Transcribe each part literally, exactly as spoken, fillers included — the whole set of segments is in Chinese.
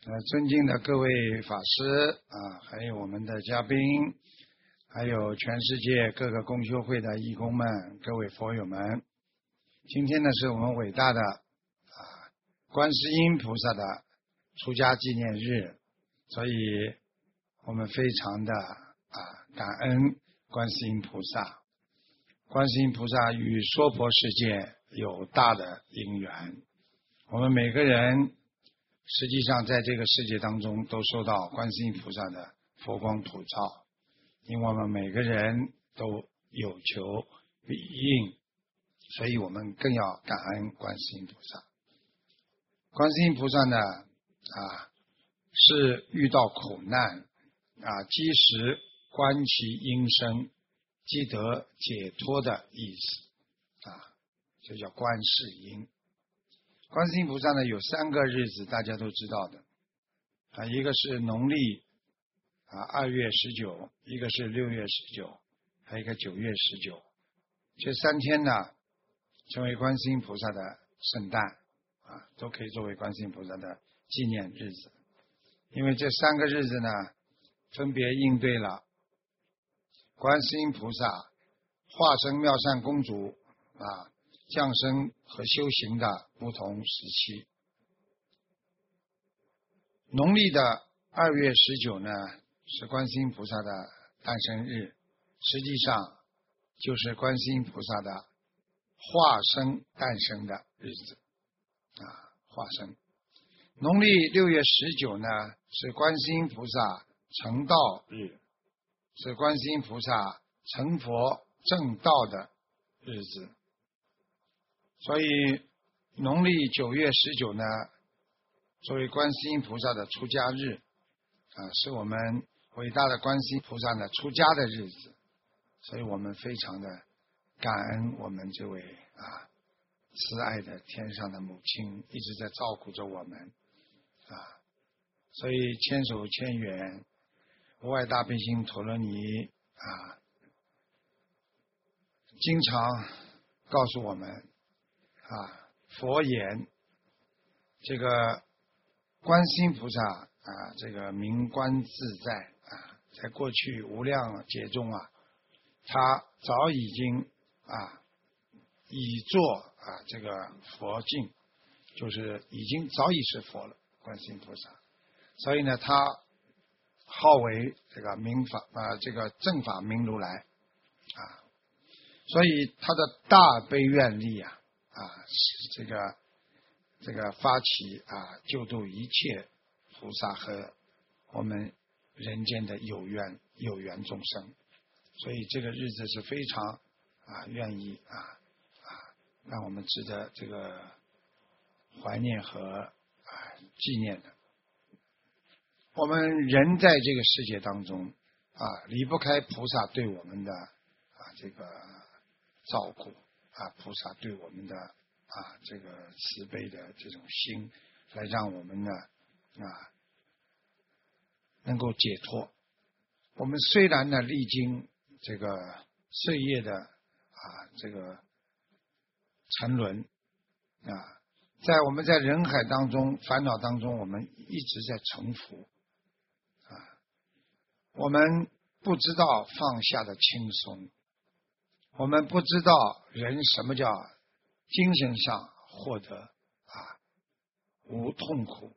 呃，尊敬的各位法师啊，还有我们的嘉宾，还有全世界各个共修会的义工们，各位佛友们，今天呢是我们伟大的啊观世音菩萨的出家纪念日，所以我们非常的啊感恩观世音菩萨。观世音菩萨与娑婆世界有大的因缘，我们每个人实际上在这个世界当中都受到观世音菩萨的佛光普照，因为我们每个人都有求必应，所以我们更要感恩观世音菩萨。观世音菩萨呢啊是遇到苦难啊即时观其音声，即得解脱的意思啊，这叫观世音。观世音菩萨呢有三个日子大家都知道的啊，一个是农历啊二月十九，一个是六月十九，还有一个九月十九。这三天呢成为观世音菩萨的圣诞啊，都可以作为观世音菩萨的纪念日子。因为这三个日子呢分别应对了观世音菩萨化身妙善公主啊降生和修行的不同时期。农历的二月十九呢是观世音菩萨的诞生日，实际上就是观世音菩萨的化身诞生的日子啊，化身。农历六月十九呢是观世音菩萨成道日，是观世音菩萨成佛正道的日子。所以农历九月十九呢作为观世音菩萨的出家日啊，是我们伟大的观世音菩萨的出家的日子，所以我们非常的感恩我们这位啊慈爱的天上的母亲一直在照顾着我们啊，所以千手千眼无碍大悲心陀罗尼啊经常告诉我们啊，佛言这个观世音菩萨啊，这个明观自在啊，在过去无量劫中啊，他早已经啊已作啊这个佛境，就是已经早已是佛了，观世音菩萨。所以呢，他号为这个明法啊，这个正法明如来啊，所以他的大悲愿力啊。啊，这个这个发起啊，救度一切菩萨和我们人间的有缘有缘众生，所以这个日子是非常啊愿意啊啊让我们值得这个怀念和啊纪念的。我们人在这个世界当中啊，离不开菩萨对我们的啊这个照顾。啊，菩萨对我们的啊这个慈悲的这种心，来让我们呢啊能够解脱。我们虽然呢历经这个岁月的啊这个沉沦啊，在我们在人海当中烦恼当中，我们一直在沉浮啊，我们不知道放下的轻松。我们不知道人什么叫精神上获得啊无痛苦。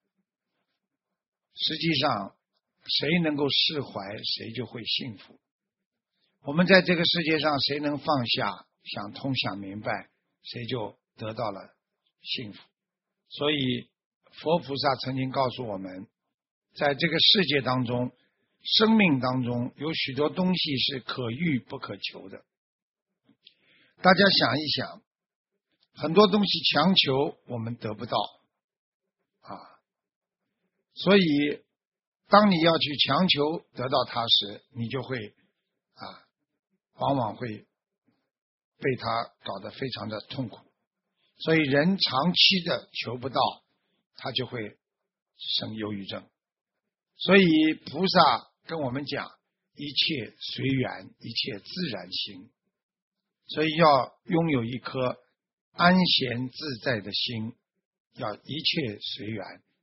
实际上谁能够释怀，谁就会幸福。我们在这个世界上，谁能放下想通想明白，谁就得到了幸福。所以佛菩萨曾经告诉我们，在这个世界当中，生命当中有许多东西是可遇不可求的。大家想一想，很多东西强求我们得不到啊，所以当你要去强求得到它时，你就会啊，往往会被它搞得非常的痛苦。所以人长期的求不到，他就会生忧郁症。所以菩萨跟我们讲，一切随缘，一切自然行。所以要拥有一颗安闲自在的心，要一切随缘，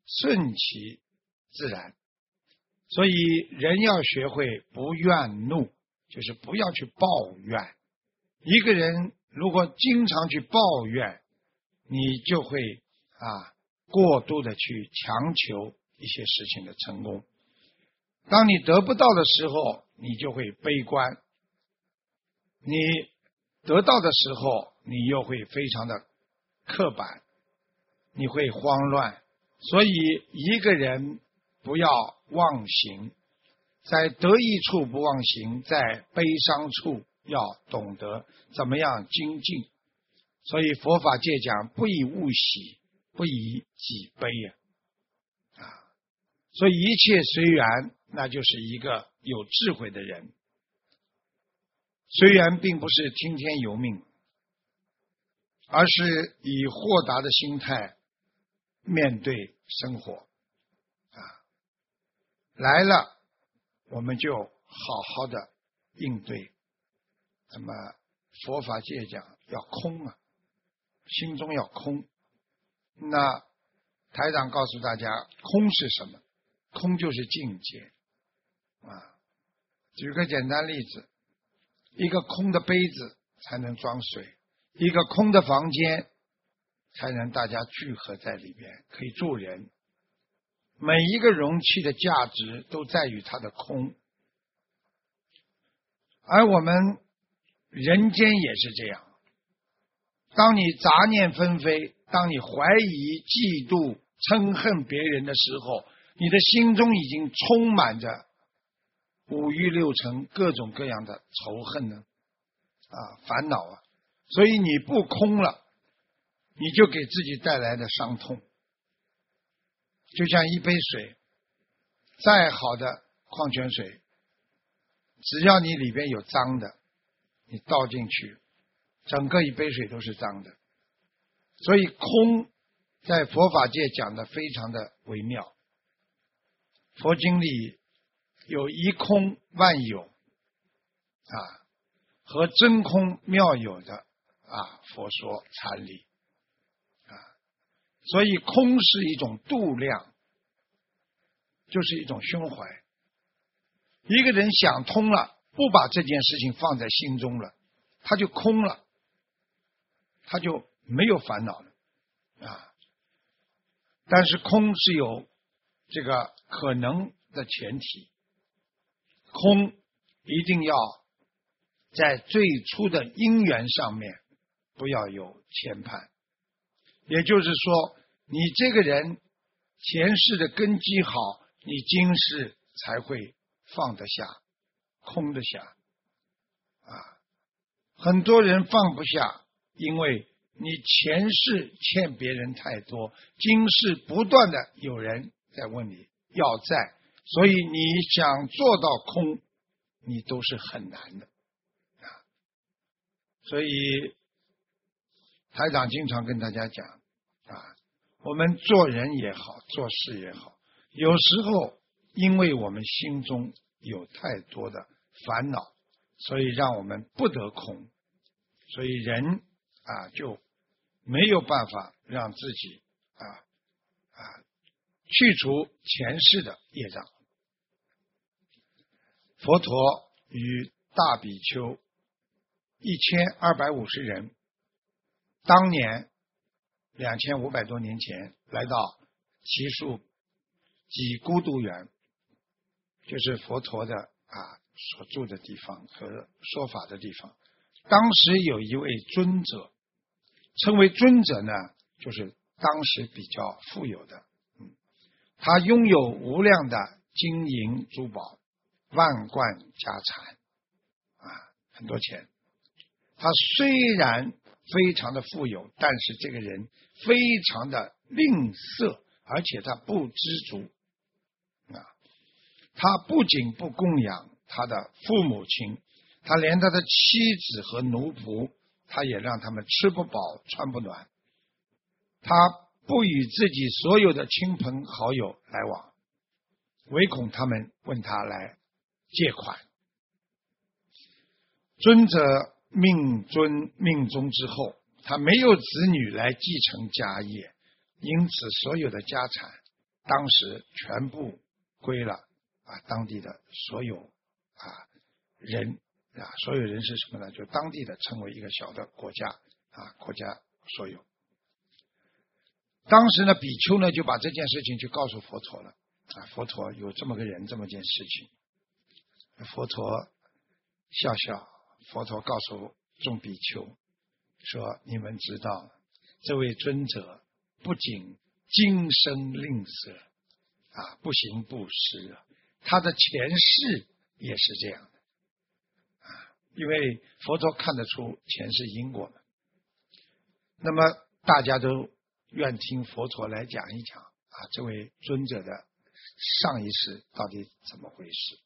顺其自然。所以人要学会不怨怒，就是不要去抱怨。一个人如果经常去抱怨，你就会啊过度的去强求一些事情的成功。当你得不到的时候，你就会悲观；你得到的时候，你又会非常的刻板，你会慌乱。所以一个人不要忘形，在得意处不忘形，在悲伤处要懂得怎么样精进。所以佛法界讲不以物喜，不以己悲呀、啊。啊，所以一切随缘，那就是一个有智慧的人。随缘并不是听天由命，而是以豁达的心态面对生活啊，来了我们就好好的应对。那么佛法界讲要空啊，心中要空。那台长告诉大家，空是什么？空就是境界啊。举个简单例子，一个空的杯子才能装水，一个空的房间才能大家聚合在里边，可以住人。每一个容器的价值都在于它的空，而我们人间也是这样。当你杂念纷飞，当你怀疑、嫉妒、憎恨别人的时候，你的心中已经充满着五欲六尘各种各样的仇恨呢，啊，烦恼啊。所以你不空了，你就给自己带来的伤痛。就像一杯水，再好的矿泉水，只要你里边有脏的，你倒进去，整个一杯水都是脏的。所以空在佛法界讲的非常的微妙。佛经里有一空万有啊，和真空妙有的啊佛说禅理啊。所以空是一种度量，就是一种胸怀。一个人想通了，不把这件事情放在心中了，他就空了，他就没有烦恼了啊。但是空是有这个可能的前提，空一定要在最初的因缘上面不要有牵绊。也就是说，你这个人前世的根基好，你今世才会放得下，空得下啊。很多人放不下，因为你前世欠别人太多，今世不断的有人在问你要债，所以你想做到空，你都是很难的啊。所以台长经常跟大家讲啊，我们做人也好，做事也好，有时候因为我们心中有太多的烦恼，所以让我们不得空，所以人啊就没有办法让自己啊啊去除前世的业障。佛陀与大比丘一千二百五十人，当年两千五百多年前来到祇树给孤独园，就是佛陀的啊所住的地方和说法的地方。当时有一位尊者，称为尊者呢，就是当时比较富有的，嗯，他拥有无量的金银珠宝，万贯家产啊，很多钱。他虽然非常的富有，但是这个人非常的吝啬，而且他不知足啊。他不仅不供养他的父母亲，他连他的妻子和奴仆，他也让他们吃不饱穿不暖。他不与自己所有的亲朋好友来往，唯恐他们问他来借款。尊者命尊命终之后，他没有子女来继承家业，因此所有的家产当时全部归了啊当地的所有啊人啊，所有人是什么呢？就当地的成为一个小的国家啊，国家所有。当时呢，比丘呢就把这件事情就告诉佛陀了啊，佛陀有这么个人，这么件事情。佛陀笑笑，佛陀告诉众比丘说：“你们知道，这位尊者不仅今生吝啬啊，不行布施啊，他的前世也是这样的啊，因为佛陀看得出前世因果嘛。那么大家都愿听佛陀来讲一讲啊，这位尊者的上一世到底怎么回事？”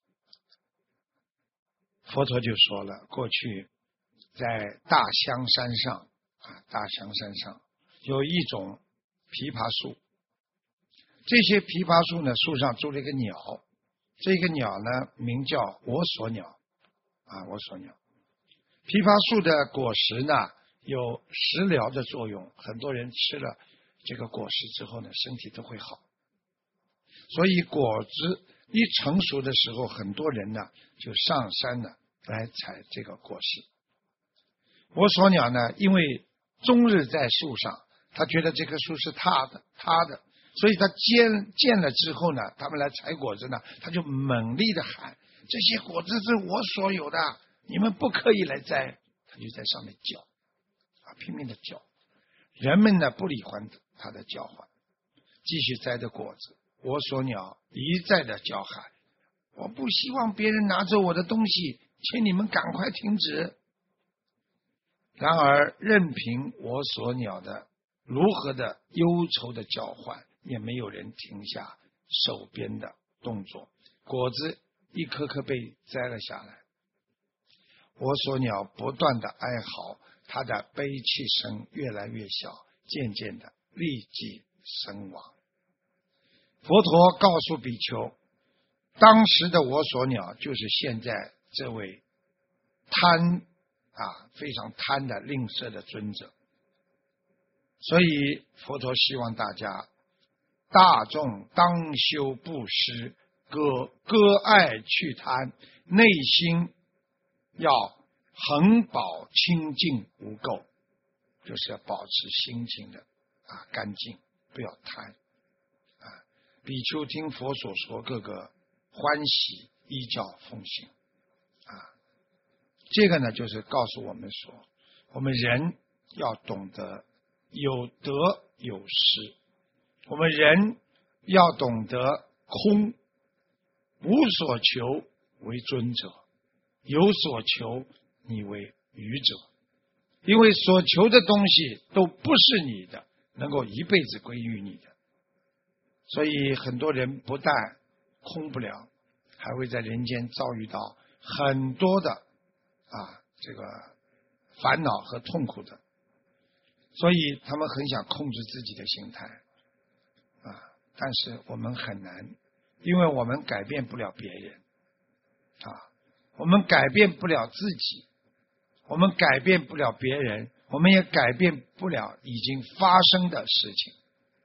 佛陀就说了，过去在大香山上啊，大香山上有一种枇杷树，这些枇杷树呢，树上住了一个鸟，这个鸟呢名叫我所鸟啊，我所鸟。枇杷树的果实呢有食疗的作用，很多人吃了这个果实之后呢，身体都会好。所以果子一成熟的时候，很多人呢就上山呢来采这个果实。我所鸟呢，因为终日在树上，他觉得这棵树是他的，他的，所以他见见了之后呢，他们来采果子呢，他就猛力的喊：“这些果子是我所有的，你们不可以来摘。”他就在上面叫，啊，拼命的叫。人们呢不理会他的叫唤，继续摘的果子。我所鸟一再的叫喊：“我不希望别人拿走我的东西，请你们赶快停止。”然而任凭我所鸟的如何的忧愁的叫唤，也没有人停下手边的动作，果子一颗颗被摘了下来。我所鸟不断的哀嚎，它的悲泣声越来越小，渐渐的立即身亡。佛陀告诉比丘，当时的我所鸟就是现在这位贪啊非常贪的吝啬的尊者。所以佛陀希望大家大众当修布施，割割爱去贪，内心要恒保清净无垢，就是要保持心情的啊干净，不要贪啊。比丘听佛所说，各个欢喜，依教奉行啊。这个呢，就是告诉我们说，我们人要懂得有得有失，我们人要懂得空，无所求为尊者，有所求你为愚者。因为所求的东西都不是你的，能够一辈子归于你的。所以很多人不但空不了，还会在人间遭遇到很多的啊这个烦恼和痛苦的。所以他们很想控制自己的心态啊，但是我们很难，因为我们改变不了别人啊，我们改变不了自己，我们改变不了别人，我们也改变不了已经发生的事情。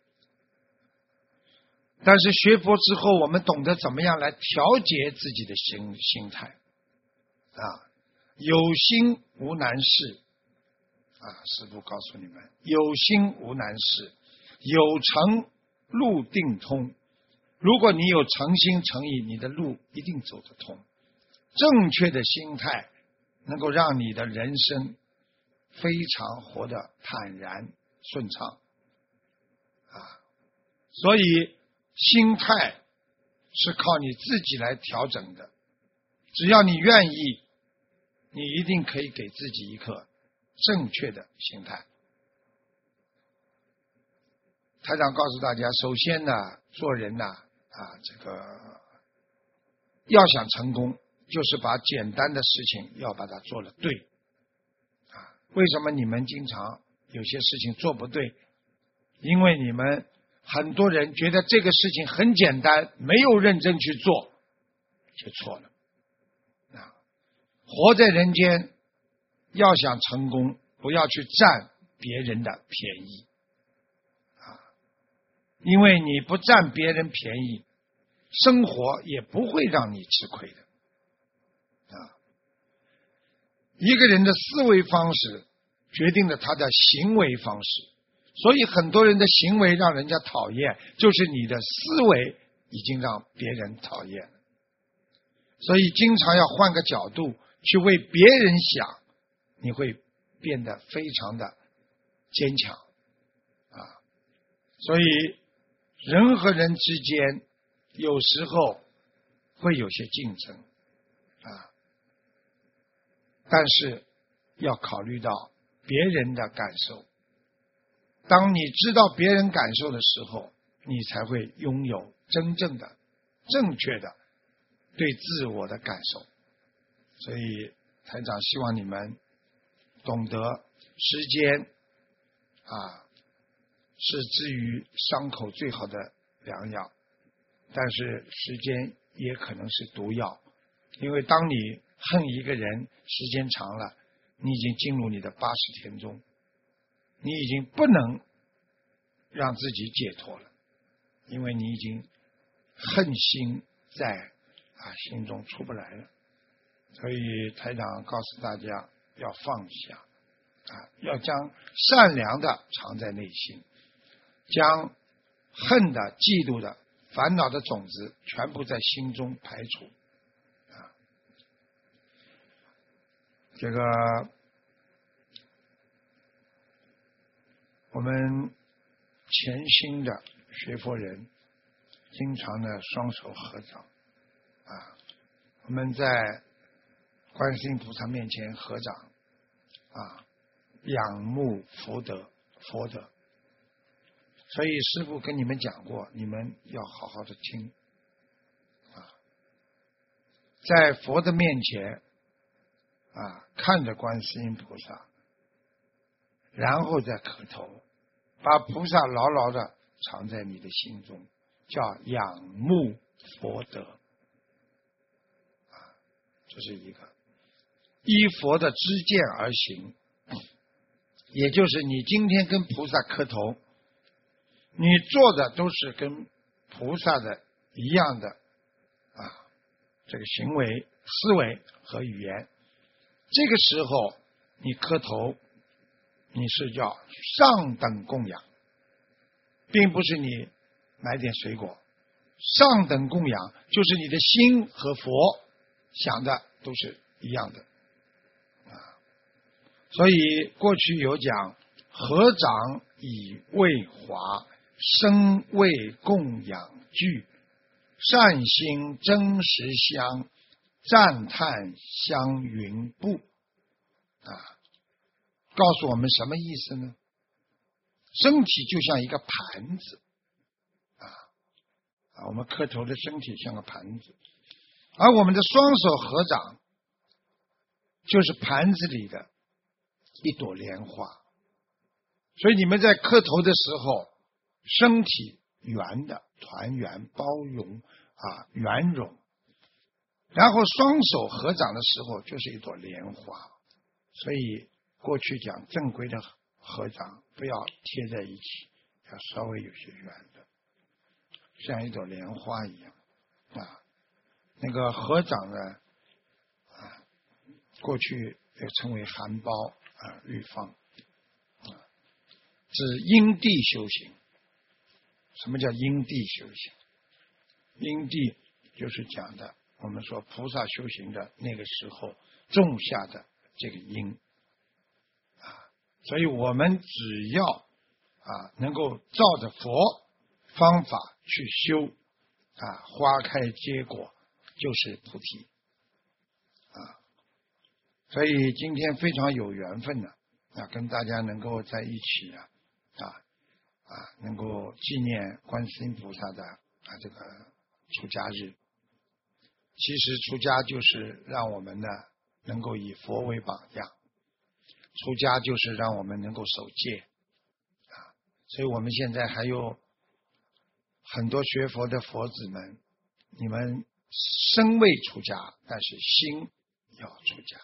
但是学佛之后，我们懂得怎么样来调节自己的心心态啊，有心无难事啊，师父告诉你们，有心无难事，有诚路定通。如果你有诚心诚意，你的路一定走得通。正确的心态能够让你的人生非常活得坦然顺畅啊。所以心态是靠你自己来调整的，只要你愿意，你一定可以给自己一颗正确的心态。台长告诉大家，首先呢，做人呢啊，这个要想成功，就是把简单的事情要把它做了对啊。为什么你们经常有些事情做不对？因为你们很多人觉得这个事情很简单，没有认真去做，就错了啊。活在人间，要想成功，不要去占别人的便宜啊。 因为你不占别人便宜，生活也不会让你吃亏的。啊，一个人的思维方式决定了他的行为方式，所以很多人的行为让人家讨厌，就是你的思维已经让别人讨厌了。所以经常要换个角度去为别人想，你会变得非常的坚强啊。所以人和人之间有时候会有些竞争啊，但是要考虑到别人的感受。当你知道别人感受的时候，你才会拥有真正的正确的对自我的感受。所以台长希望你们懂得时间啊是治愈伤口最好的良药，但是时间也可能是毒药。因为当你恨一个人时间长了，你已经进入你的八十天中，你已经不能让自己解脱了，因为你已经恨心在啊心中出不来了。所以台长告诉大家要放下啊，要将善良的藏在内心，将恨的、嫉妒的、烦恼的种子全部在心中排除啊。这个我们潜心的学佛人经常的双手合掌啊，我们在观世音菩萨面前合掌啊，仰慕佛德佛德。所以师父跟你们讲过，你们要好好的听啊，在佛的面前啊，看着观世音菩萨，然后再磕头，把菩萨牢牢的藏在你的心中，叫仰慕佛德啊，这是一个依佛的知见而行。也就是你今天跟菩萨磕头，你做的都是跟菩萨的一样的啊，这个行为、思维和语言。这个时候你磕头，你是叫上等供养，并不是你买点水果。上等供养就是你的心和佛想的都是一样的啊。所以过去有讲，合掌以为华，身为供养具，善心真实香，赞叹香云布啊，告诉我们什么意思呢？身体就像一个盘子啊，啊，我们磕头的身体像个盘子，而我们的双手合掌就是盘子里的一朵莲花。所以你们在磕头的时候，身体圆的，团圆、包容啊，圆融。然后双手合掌的时候就是一朵莲花。所以过去讲正规的合掌不要贴在一起，要稍微有些圆的，像一朵莲花一样啊。那个合掌呢啊，过去也称为含苞啊、玉放啊，指因地修行。什么叫因地修行？因地就是讲的我们说菩萨修行的那个时候种下的这个因啊，所以我们只要啊能够照着佛方法去修啊，花开结果就是菩提啊。所以今天非常有缘分的啊，跟大家能够在一起啊啊啊，能够纪念观世音菩萨的啊这个出家日。其实出家就是让我们呢能够以佛为榜样，出家就是让我们能够守戒啊。所以我们现在还有很多学佛的佛子们，你们身未出家，但是心要出家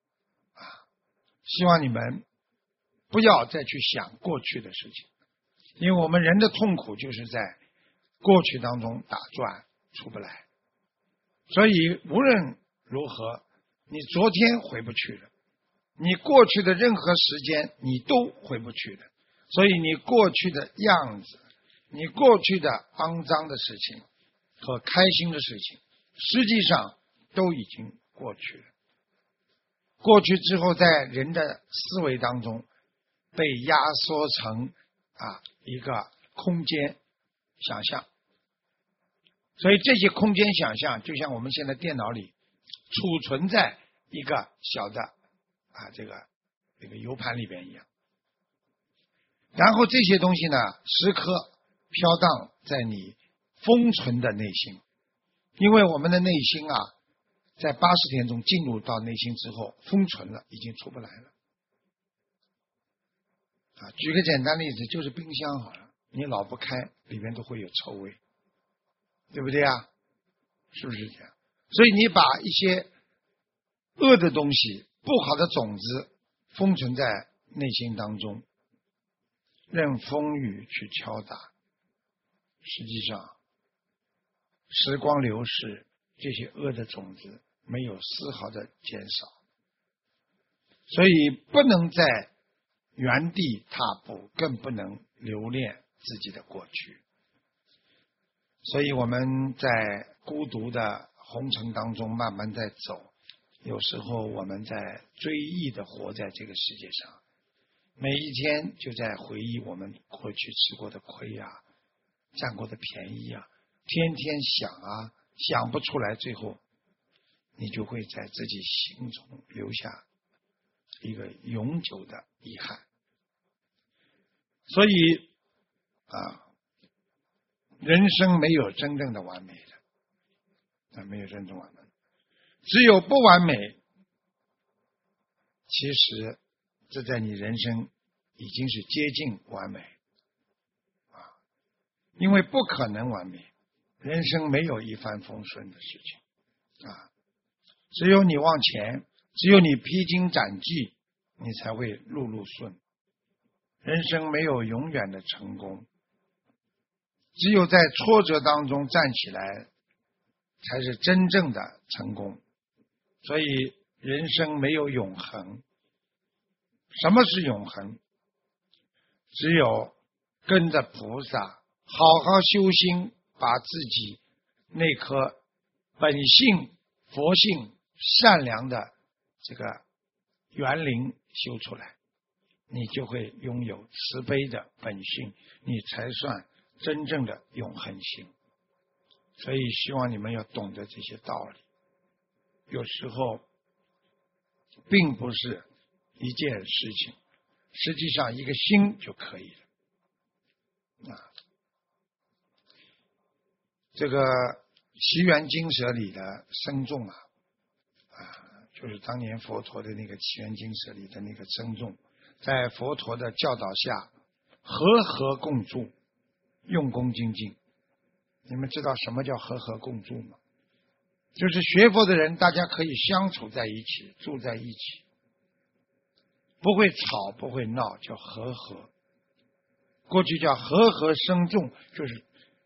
啊。希望你们不要再去想过去的事情， 因为我们人的痛苦就是在过去当中打转出不来，所以无论如何，你昨天回不去了，你过去的任何时间你都回不去的，所以你过去的样子，你过去的肮脏的事情和开心的事情，实际上都已经过去了。过去之后，在人的思维当中被压缩成啊一个空间想象，所以这些空间想象就像我们现在电脑里储存在一个小的啊这个这个 U 盘里边一样，然后这些东西呢时刻飘荡在你封存的内心，因为我们的内心啊在八十天中进入到内心之后封存了，已经出不来了。啊，举个简单例子，就是冰箱好了，你老不开，里面都会有臭味，对不对啊？是不是这样？所以你把一些恶的东西、不好的种子封存在内心当中，任风雨去敲打，实际上时光流逝，这些恶的种子没有丝毫的减少，所以不能在原地踏步，更不能留恋自己的过去。所以我们在孤独的红尘当中慢慢在走，有时候我们在追忆的活在这个世界上，每一天就在回忆我们过去吃过的亏啊，占过的便宜啊，天天想啊，想不出来，最后你就会在自己心中留下一个永久的遗憾。所以啊，人生没有真正的完美的，啊，没有真正完美，只有不完美。其实这在你人生已经是接近完美啊，因为不可能完美，人生没有一帆风顺的事情啊，只有你往前，只有你披荆斩棘，你才会路路顺。人生没有永远的成功，只有在挫折当中站起来，才是真正的成功。所以人生没有永恒。什么是永恒？只有跟着菩萨好好修心，把自己那颗本性、佛性、善良的这个园林修出来，你就会拥有慈悲的本性，你才算真正的永恒性。所以希望你们要懂得这些道理。有时候并不是一件事情，实际上一个心就可以了。啊，这个奇缘经舍里的僧众啊，啊，就是当年佛陀的那个奇缘经舍里的那个僧众，在佛陀的教导下，和合共住，用功精进。你们知道什么叫和合共住吗？就是学佛的人，大家可以相处在一起，住在一起，不会吵，不会闹，叫和合。过去叫和合僧众，就是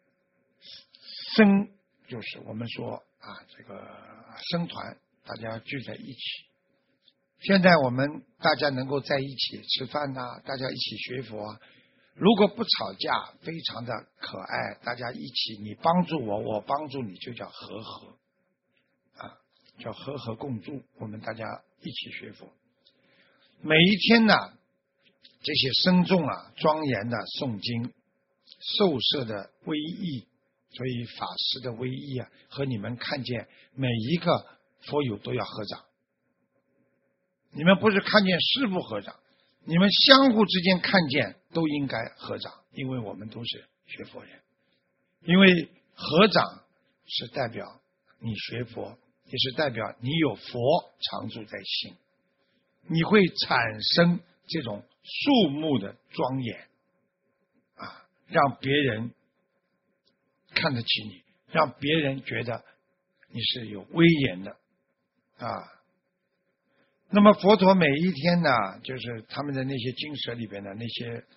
僧，就是我们说啊，这个僧团，大家聚在一起。现在我们大家能够在一起吃饭呐、啊，大家一起学佛啊，如果不吵架，非常的可爱，大家一起，你帮助我，我帮助你，就叫和合啊，叫和合共住。我们大家一起学佛，每一天呢，这些僧众啊，庄严的诵经，受摄的威仪，所以法师的威仪啊，和你们看见每一个佛友都要合掌。你们不是看见师父合掌，你们相互之间看见都应该合掌，因为我们都是学佛人。因为合掌是代表你学佛，也是代表你有佛常住在心，你会产生这种肃穆的庄严啊，让别人看得起你，让别人觉得你是有威严的啊。那么佛陀每一天呢，就是他们的那些经舍里边的那些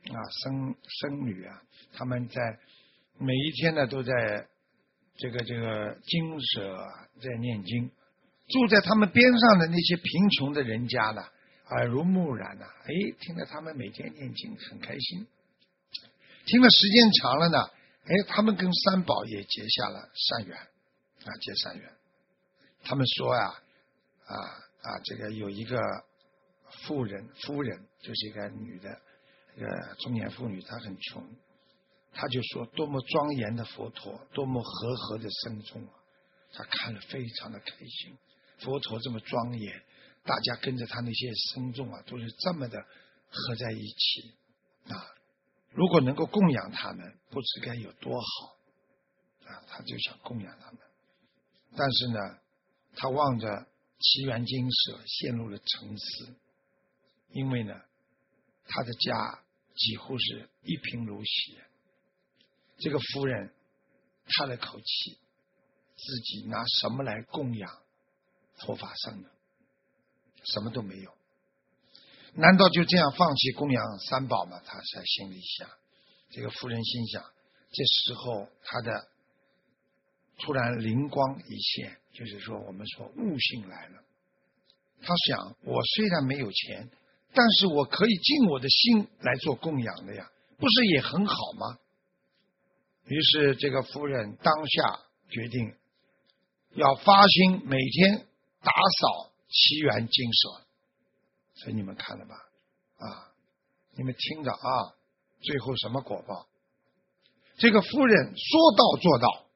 啊僧僧侣啊，他们在每一天呢都在这个这个精舍在念经，住在他们边上的那些贫穷的人家呢，耳濡目染呐、啊，哎，听着他们每天念经很开心，听了时间长了呢，哎，他们跟三宝也结下了善缘啊，结善缘。他们说呀、啊，啊啊，这个有一个妇人，夫人就是一个女的，一个中年妇女，她很穷，她就说多么庄严的佛陀，多么和合的僧众啊，她看了非常的开心。佛陀这么庄严，大家跟着他那些僧众啊，都是这么的合在一起啊。如果能够供养他们，不知该有多好啊！他就想供养他们，但是呢，他望着奇缘精舍陷入了沉思，因为呢，他的家几乎是一贫如洗。这个夫人叹了口气，自己拿什么来供养佛法僧呢？什么都没有。难道就这样放弃供养三宝吗？他在心里想。这个夫人心想，这时候他的突然灵光一现，就是说我们说悟性来了。他想，我虽然没有钱，但是我可以尽我的心来做供养的呀，不是也很好吗？于是这个夫人当下决定要发心每天打扫奇缘精舍。所以你们看了吧？啊，你们听着啊，最后什么果报？这个夫人说到做到，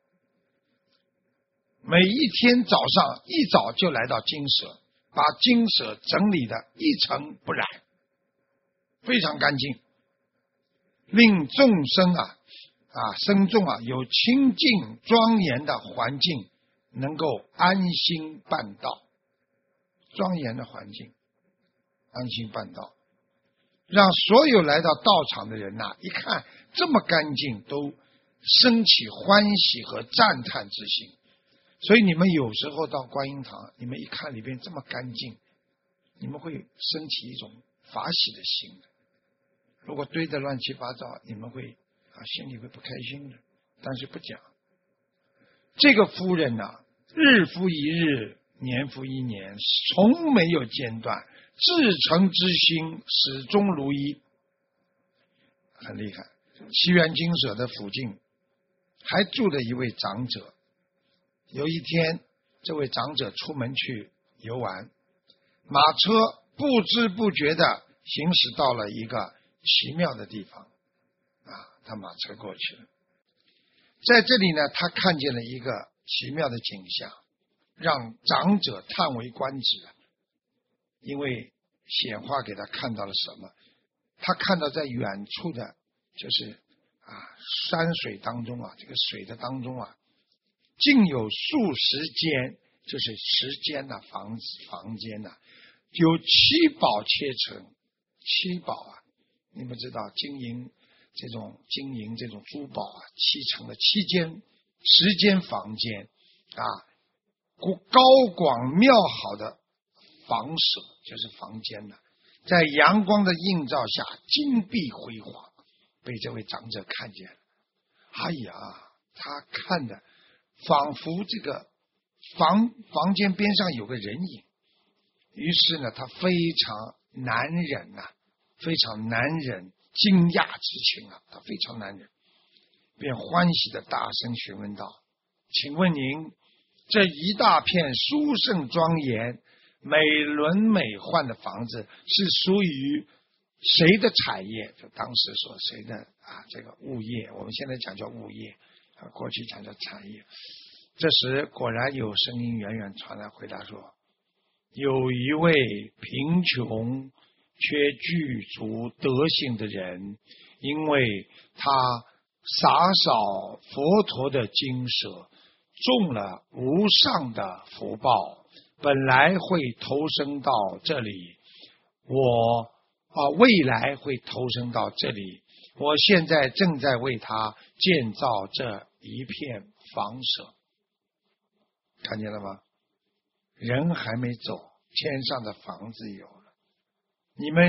每一天早上一早就来到精舍，把精舍整理的一尘不染，非常干净，令众生啊啊僧众啊有清净庄严的环境，能够安心办道。庄严的环境，安心办道，让所有来到道场的人呐、啊，一看这么干净，都升起欢喜和赞叹之心。所以你们有时候到观音堂，你们一看里边这么干净，你们会升起一种法喜的心的。如果堆得乱七八糟，你们会啊心里会不开心的。但是不讲，这个夫人呐、啊，日复一日，年复一年，从没有间断，至诚之心始终如一，很厉害。奇缘精舍的附近还住着一位长者。有一天，这位长者出门去游玩，马车不知不觉的行驶到了一个奇妙的地方啊，他马车过去了。在这里呢，他看见了一个奇妙的景象，让长者叹为观止。因为显化给他看到了什么？他看到在远处的，就是啊山水当中啊，这个水的当中啊，竟有数十间，就是十间呐、啊、房子房间呐、啊，有七宝切成。七宝啊，你们知道金银这种金银这种珠宝啊，砌成了七间十间房间啊，高广妙好的房舍，就是房间呐、啊，在阳光的映照下金碧辉煌，被这位长者看见了。哎呀，他看的仿佛这个房房间边上有个人影，于是呢，他非常难忍呐、啊，非常难忍惊讶之情啊，他非常难忍，便欢喜的大声询问道：“请问您这一大片殊胜庄严、美轮美奂的房子是属于谁的产业？”就当时说谁的啊，这个物业，我们现在讲叫物业啊，过去讲叫产业。这时果然有声音远远传来，回答说：“有一位贫穷却具足德行的人，因为他洒扫佛陀的精舍，种了无上的福报，本来会投生到这里，我啊未来会投生到这里，我现在正在为他建造这一片房舍。”看见了吗？人还没走，天上的房子有了。你们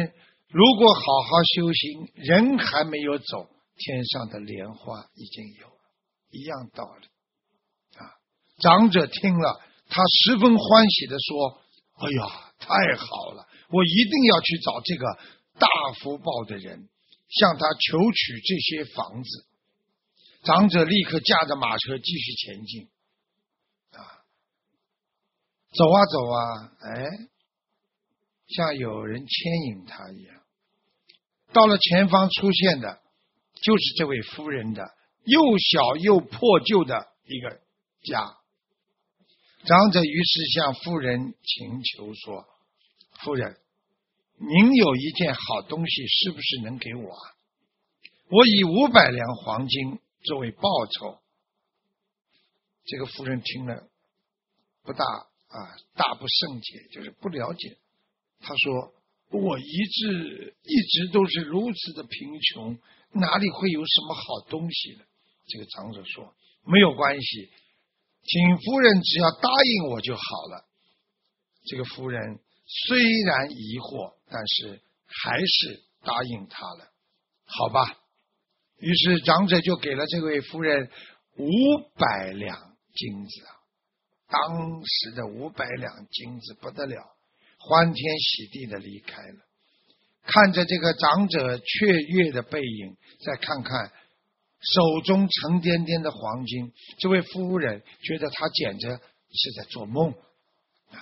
如果好好修行，人还没有走，天上的莲花已经有了，一样道理啊。长者听了，他十分欢喜的说：哎呀，太好了，我一定要去找这个大福报的人，向他求取这些房子。长者立刻驾着马车继续前进啊，走啊走啊，哎，像有人牵引他一样。到了前方出现的就是这位夫人的又小又破旧的一个家。长者于是向夫人请求说：夫人，您有一件好东西，是不是能给我啊？我以五百两黄金作为报酬。这个夫人听了不大啊，大不胜解，就是不了解。他说：我一直一直都是如此的贫穷，哪里会有什么好东西呢？这个长者说：没有关系，请夫人只要答应我就好了。这个夫人虽然疑惑，但是还是答应他了。好吧，于是长者就给了这位夫人五百两金子啊，当时的五百两金子不得了，欢天喜地的离开了。看着这个长者雀跃的背影，再看看手中沉甸甸的黄金，这位夫人觉得他简直是在做梦啊！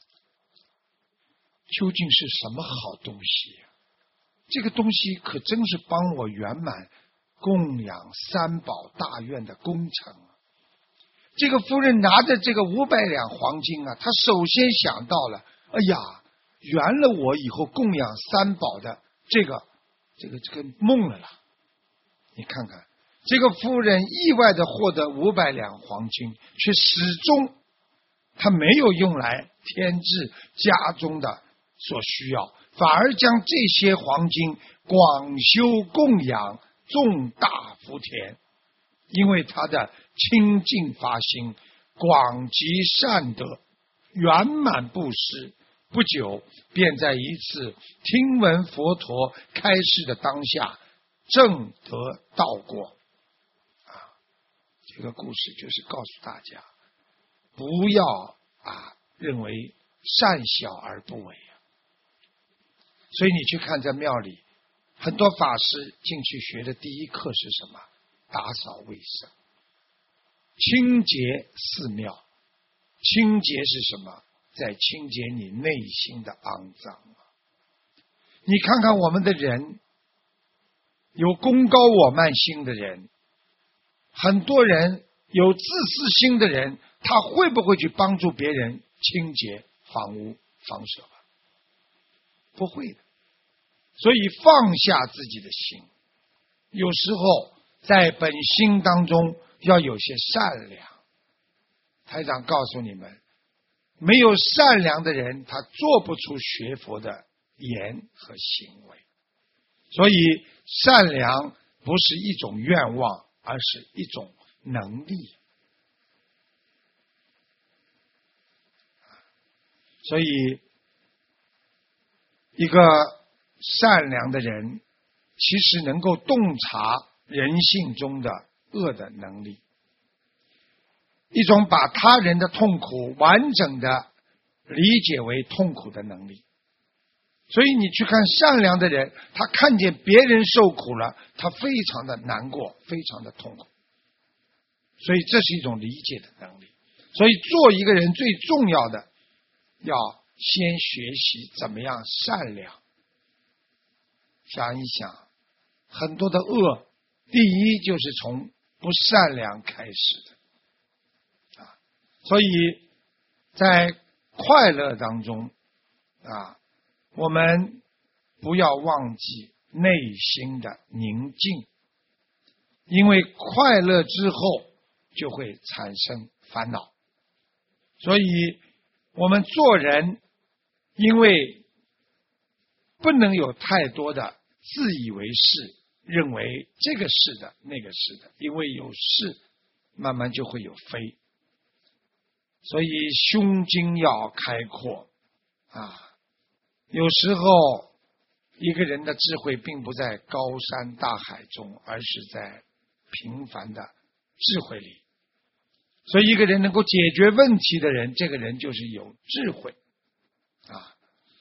究竟是什么好东西啊？这个东西可真是帮我圆满供养三宝大愿的工程啊！这个夫人拿着这个五百两黄金啊，她首先想到了，哎呀，圆了我以后供养三宝的这个这个这个梦了啦！你看看，这个夫人意外的获得五百两黄金，却始终她没有用来添置家中的所需要，反而将这些黄金广修供养种大福田。因为他的清净发心，广积善德，圆满布施，不久便在一次听闻佛陀开示的当下证得道果啊！这个故事就是告诉大家，不要啊认为善小而不为啊。所以你去看在庙里，很多法师进去学的第一课是什么？打扫卫生，清洁寺庙。清洁是什么？在清洁你内心的肮脏。你看看我们的人，有功高我慢心的人，很多人有自私心的人，他会不会去帮助别人清洁房屋房舍？不会的。所以放下自己的心，有时候在本心当中要有些善良。台长告诉你们，没有善良的人，他做不出学佛的言和行为。所以善良不是一种愿望，而是一种能力。所以一个善良的人其实能够洞察人性中的恶的能力，一种把他人的痛苦完整的理解为痛苦的能力。所以你去看善良的人，他看见别人受苦了，他非常的难过，非常的痛苦。所以这是一种理解的能力。所以做一个人最重要的，要先学习怎么样善良。想一想，很多的恶，第一就是从不善良开始的啊。所以在快乐当中啊，我们不要忘记内心的宁静，因为快乐之后就会产生烦恼。所以我们做人，因为不能有太多的自以为是，认为这个是的那个是的，因为有是慢慢就会有非。所以胸襟要开阔啊，有时候一个人的智慧并不在高山大海中，而是在平凡的智慧里。所以一个人能够解决问题的人，这个人就是有智慧啊。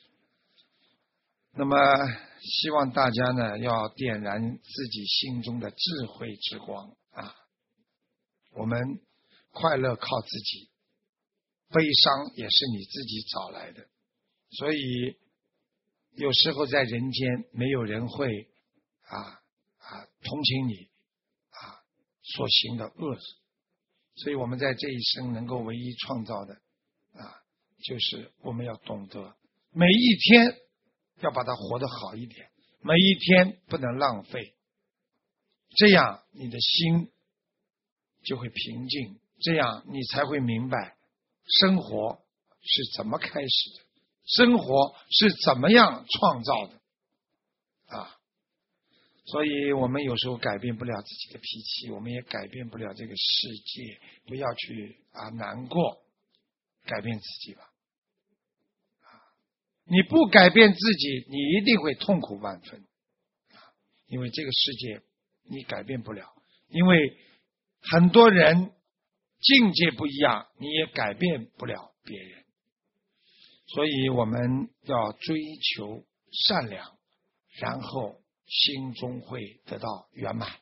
那么希望大家呢要点燃自己心中的智慧之光啊。我们快乐靠自己，悲伤也是你自己找来的。所以有时候在人间没有人会啊啊同情你啊所行的恶事。所以我们在这一生能够唯一创造的啊，就是我们要懂得每一天要把它活得好一点，每一天不能浪费，这样你的心就会平静，这样你才会明白生活是怎么开始的，生活是怎么样创造的啊。所以我们有时候改变不了自己的脾气，我们也改变不了这个世界，不要去啊难过，改变自己吧。啊，你不改变自己，你一定会痛苦万分。啊，因为这个世界你改变不了，因为很多人境界不一样，你也改变不了别人。所以我们要追求善良，然后心中会得到圆满。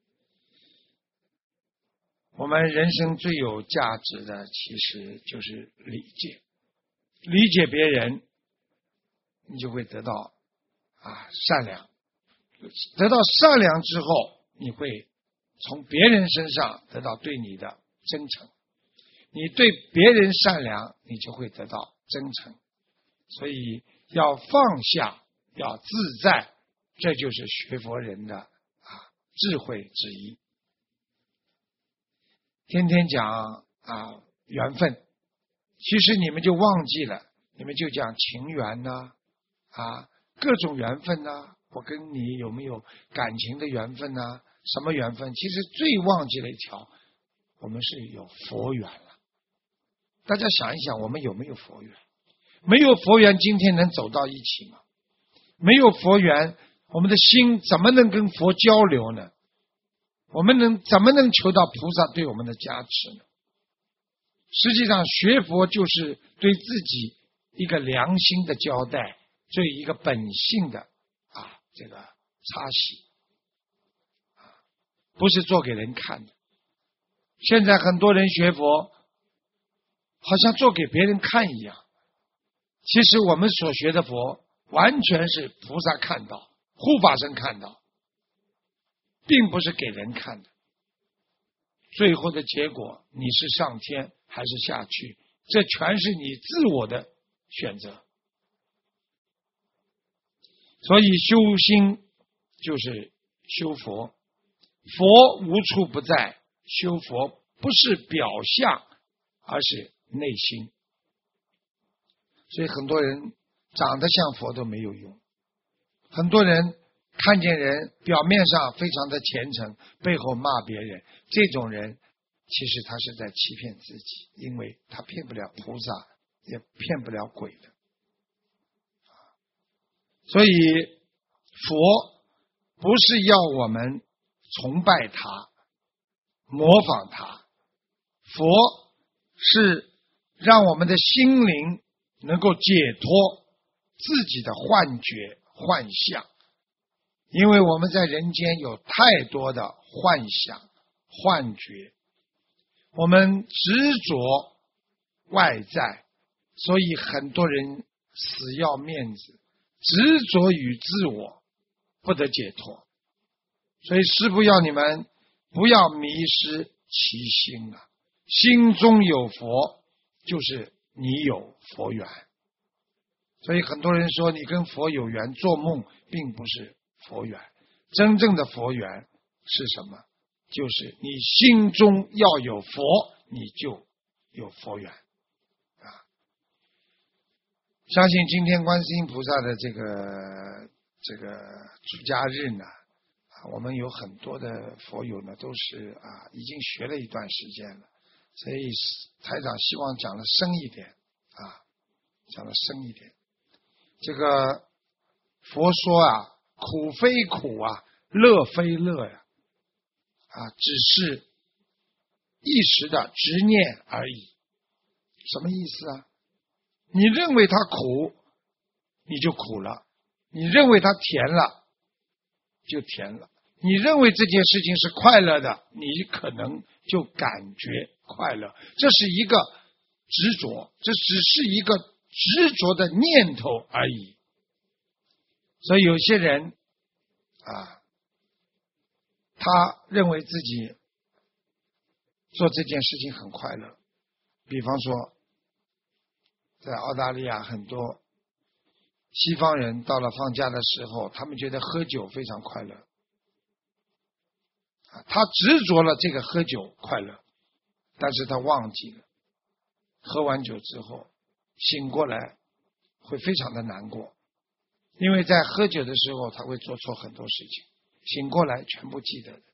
我们人生最有价值的其实就是理解，理解别人，你就会得到啊善良，得到善良之后，你会从别人身上得到对你的真诚，你对别人善良，你就会得到真诚。所以要放下，要自在，这就是学佛人的啊智慧之一。天天讲啊缘分，其实你们就忘记了，你们就讲情缘呐 啊, 啊各种缘分呐、啊，我跟你有没有感情的缘分呐、啊？什么缘分？其实最忘记了一条，我们是有佛缘了。大家想一想，我们有没有佛缘？没有佛缘，今天能走到一起吗？没有佛缘，我们的心怎么能跟佛交流呢？我们能怎么能求到菩萨对我们的加持呢？实际上学佛就是对自己一个良心的交代，对一个本性的啊这个擦洗啊，不是做给人看的。现在很多人学佛好像做给别人看一样，其实我们所学的佛完全是菩萨看到，护法神看到，并不是给人看的。最后的结果，你是上天还是下去，这全是你自我的选择。所以修心就是修佛，佛无处不在，修佛不是表象，而是内心。所以很多人长得像佛都没有用，很多人看见人表面上非常的虔诚，背后骂别人，这种人其实他是在欺骗自己，因为他骗不了菩萨，也骗不了鬼的。所以佛不是要我们崇拜他，模仿他，佛是让我们的心灵能够解脱自己的幻觉幻象。因为我们在人间有太多的幻想幻觉，我们执着外在，所以很多人死要面子，执着于自我，不得解脱。所以师父要你们不要迷失其心啊，心中有佛，就是你有佛缘。所以很多人说你跟佛有缘，做梦并不是佛缘，真正的佛缘是什么？就是你心中要有佛，你就有佛缘啊！相信今天观世音菩萨的这个这个出家日呢，啊，我们有很多的佛友呢，都是啊已经学了一段时间了，所以台长希望讲的深一点啊，讲的深一点。这个佛说啊，苦非苦啊，乐非乐呀，啊，只是一时的执念而已。什么意思啊？你认为它苦，你就苦了；你认为它甜了，就甜了；你认为这件事情是快乐的，你可能就感觉快乐。这是一个执着，这只是一个执着的念头而已。所以有些人啊，他认为自己做这件事情很快乐。比方说在澳大利亚，很多西方人到了放假的时候，他们觉得喝酒非常快乐，他执着了这个喝酒快乐，但是他忘记了喝完酒之后醒过来会非常的难过，因为在喝酒的时候他会做错很多事情，醒过来全部记得的。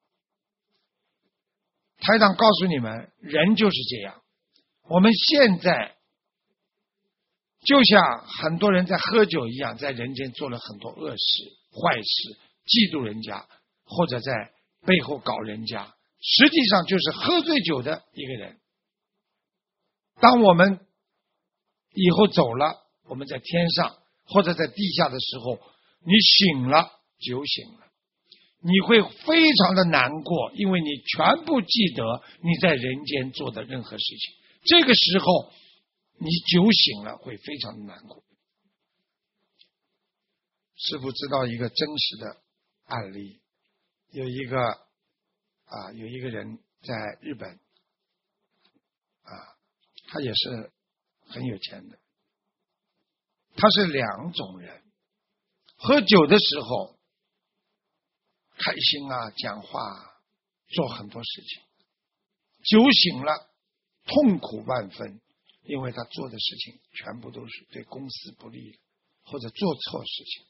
台长告诉你们，人就是这样，我们现在就像很多人在喝酒一样，在人间做了很多恶事坏事，嫉妒人家，或者在背后搞人家，实际上就是喝醉酒的一个人。当我们以后走了，我们在天上或者在地下的时候，你醒了，酒醒了，你会非常的难过，因为你全部记得你在人间做的任何事情。这个时候你酒醒了，会非常的难过。师父知道一个真实的案例，有一个啊，有一个人在日本啊，他也是很有钱的。他是两种人，喝酒的时候开心啊，讲话做很多事情，酒醒了痛苦万分，因为他做的事情全部都是对公司不利的，或者做错事情。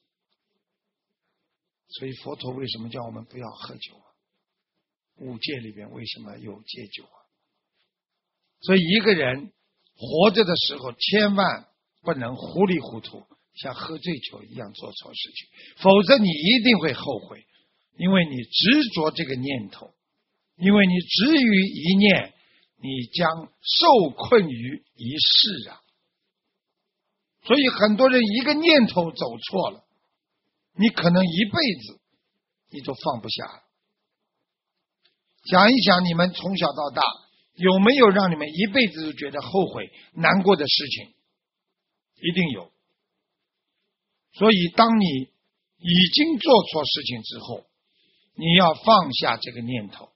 所以佛陀为什么叫我们不要喝酒啊？五戒里边为什么有戒酒啊？所以一个人活着的时候千万不能糊里糊涂，像喝醉酒一样做错事情，否则你一定会后悔，因为你执着这个念头，因为你执于一念，你将受困于一世啊。所以很多人一个念头走错了，你可能一辈子你都放不下了。想一想，你们从小到大有没有让你们一辈子都觉得后悔难过的事情？一定有。所以当你已经做错事情之后，你要放下这个念头，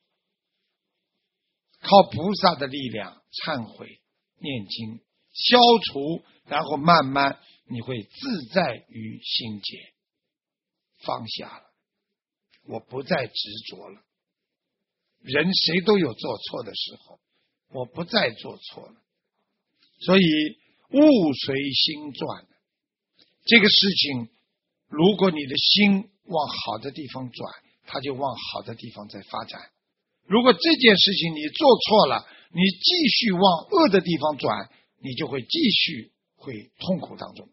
靠菩萨的力量忏悔念经消除，然后慢慢你会自在于心结，放下了，我不再执着了。人谁都有做错的时候，我不再做错了。所以物随心转，这个事情如果你的心往好的地方转，它就往好的地方在发展。如果这件事情你做错了，你继续往恶的地方转，你就会继续会痛苦当中。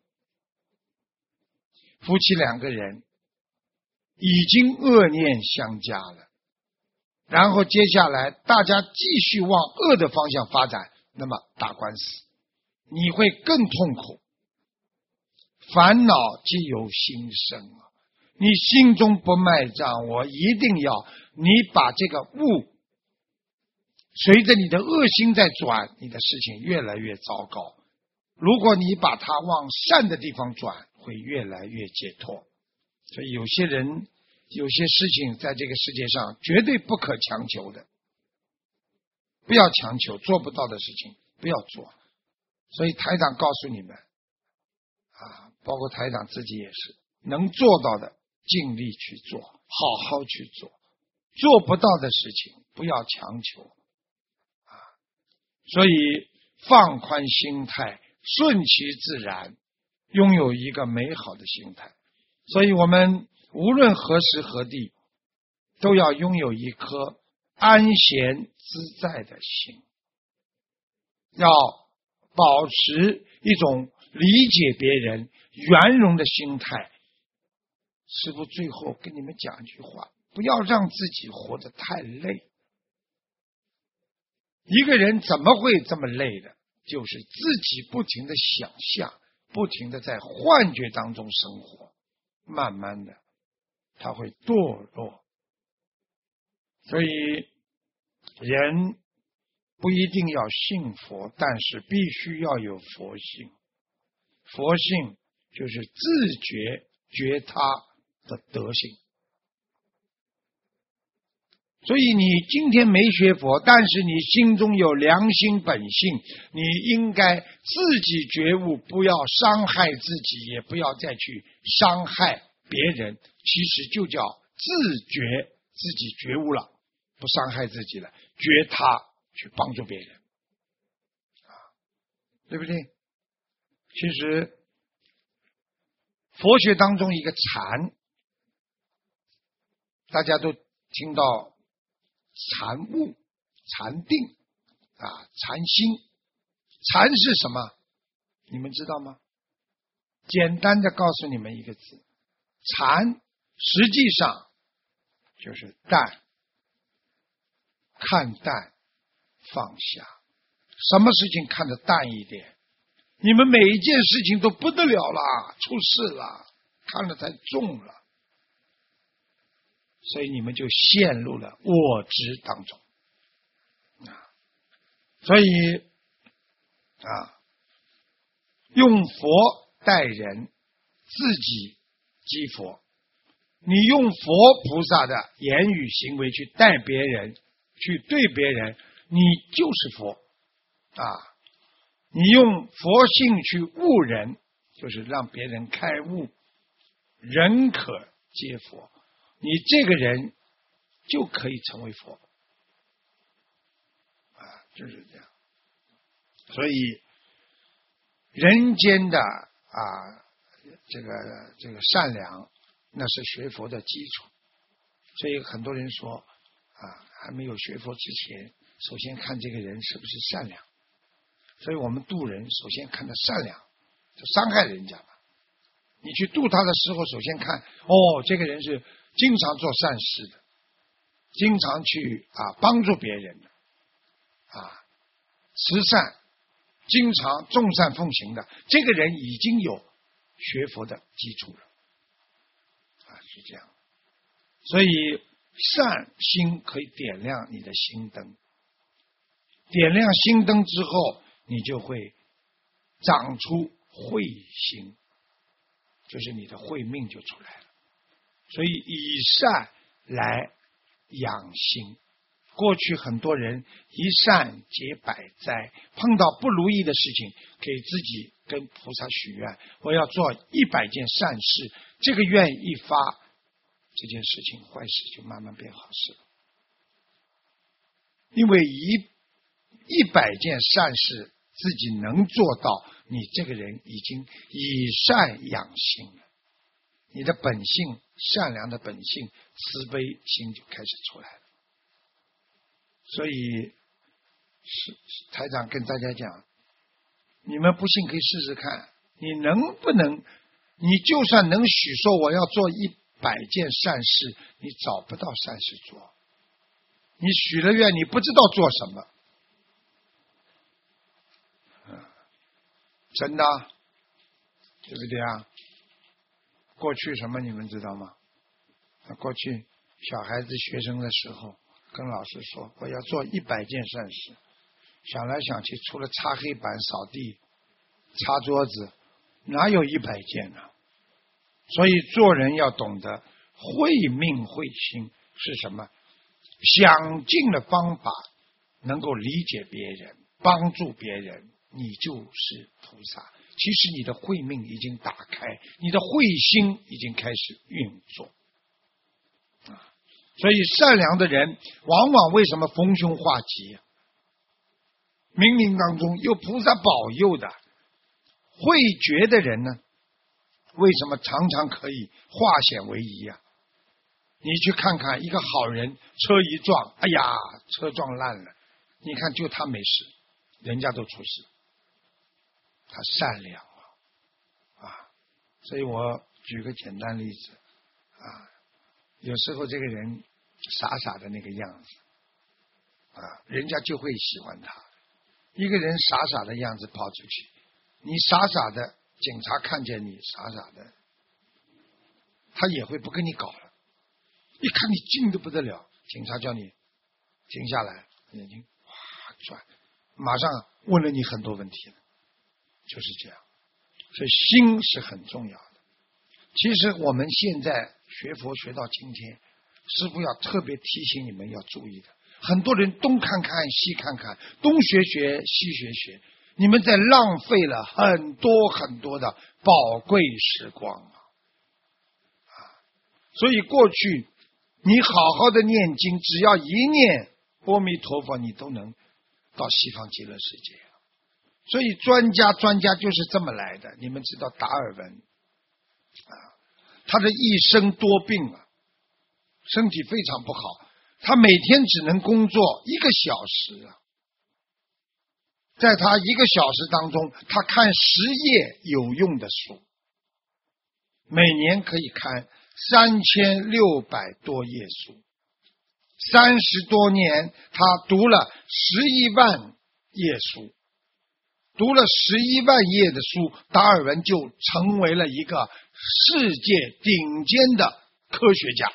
夫妻两个人已经恶念相加了，然后接下来大家继续往恶的方向发展，那么打官司你会更痛苦。烦恼即由心生啊！你心中不卖账，我一定要你把这个物随着你的恶心在转，你的事情越来越糟糕。如果你把它往善的地方转，会越来越解脱。所以有些人有些事情在这个世界上绝对不可强求的，不要强求，做不到的事情不要做。所以台长告诉你们啊，包括台长自己也是，能做到的尽力去做，好好去做，做不到的事情不要强求啊。所以放宽心态，顺其自然，拥有一个美好的心态。所以我们无论何时何地都要拥有一颗安闲自在的心，要保持一种理解别人圆融的心态， 师父最后跟你们讲一句话，不要让自己活得太累。一个人怎么会这么累的？就是自己不停的想象，不停的在幻觉当中生活，慢慢的他会堕落。所以人不一定要信佛，但是必须要有佛性。佛性就是自觉觉他的德性。所以你今天没学佛，但是你心中有良心本性，你应该自己觉悟，不要伤害自己，也不要再去伤害别人，其实就叫自觉自己觉悟了，不伤害自己了，觉他去帮助别人，啊，对不对？其实佛学当中一个禅，大家都听到禅悟、禅定啊、禅心。禅是什么？你们知道吗？简单的告诉你们一个字，禅实际上就是淡，看淡，放下。什么事情看得淡一点？你们每一件事情都不得了了，出事了，看得太重了，所以你们就陷入了我执当中啊。所以啊，用佛待人，自己即佛。你用佛菩萨的言语行为去待别人，去对别人，你就是佛啊。你用佛性去悟人，就是让别人开悟，人可皆佛，你这个人就可以成为佛啊，就是这样。所以人间的啊，这个这个善良，那是学佛的基础。所以很多人说啊，还没有学佛之前，首先看这个人是不是善良。所以我们度人，首先看他善良，就伤害人家吧。你去度他的时候，首先看，哦，这个人是经常做善事的，经常去啊帮助别人的，啊，慈善，经常众善奉行的，这个人已经有学佛的基础了，啊，是这样。所以善心可以点亮你的心灯，点亮心灯之后，你就会长出慧心，就是你的慧命就出来了。所以以善来养心。过去很多人一善解百灾，碰到不如意的事情，给自己跟菩萨许愿，我要做一百件善事，这个愿一发，这件事情坏事就慢慢变好事了。因为一一百件善事自己能做到，你这个人已经以善养心了，你的本性善良的本性慈悲心就开始出来了。所以是台长跟大家讲，你们不信可以试试看，你能不能，你就算能许说我要做一百件善事，你找不到善事做，你许了愿你不知道做什么，真的，对不对啊？过去什么你们知道吗？过去小孩子学生的时候，跟老师说我要做一百件善事，想来想去，除了擦黑板、扫地、擦桌子，哪有一百件呢？所以做人要懂得慧命慧心是什么，想尽了方法能够理解别人，帮助别人，你就是菩萨。其实你的慧命已经打开，你的慧心已经开始运作啊。所以善良的人往往为什么逢凶化吉？冥冥当中有菩萨保佑的。慧觉的人呢，为什么常常可以化险为夷啊？你去看看一个好人，车一撞，哎呀，车撞烂了，你看就他没事，人家都出事，他善良啊。啊，所以我举个简单例子， 啊，有时候这个人傻傻的那个样子啊，人家就会喜欢他。一个人傻傻的样子跑出去，你傻傻的，警察看见你傻傻的，他也会不跟你搞了。一看你静的不得了，警察叫你停下来，眼睛哗转，马上问了你很多问题了，就是这样。所以心是很重要的。其实我们现在学佛学到今天，师父要特别提醒你们要注意的。很多人东看看西看看，东学学西学学，你们在浪费了很多很多的宝贵时光啊！所以过去你好好的念经，只要一念阿弥陀佛，你都能到西方极乐世界。所以专家专家就是这么来的。你们知道达尔文啊，他的一生多病啊，身体非常不好，他每天只能工作一个小时啊。在他一个小时当中，他看十页有用的书，每年可以看三千六百多页书，三十多年他读了十一万页书，读了十一万页的书，达尔文就成为了一个世界顶尖的科学家。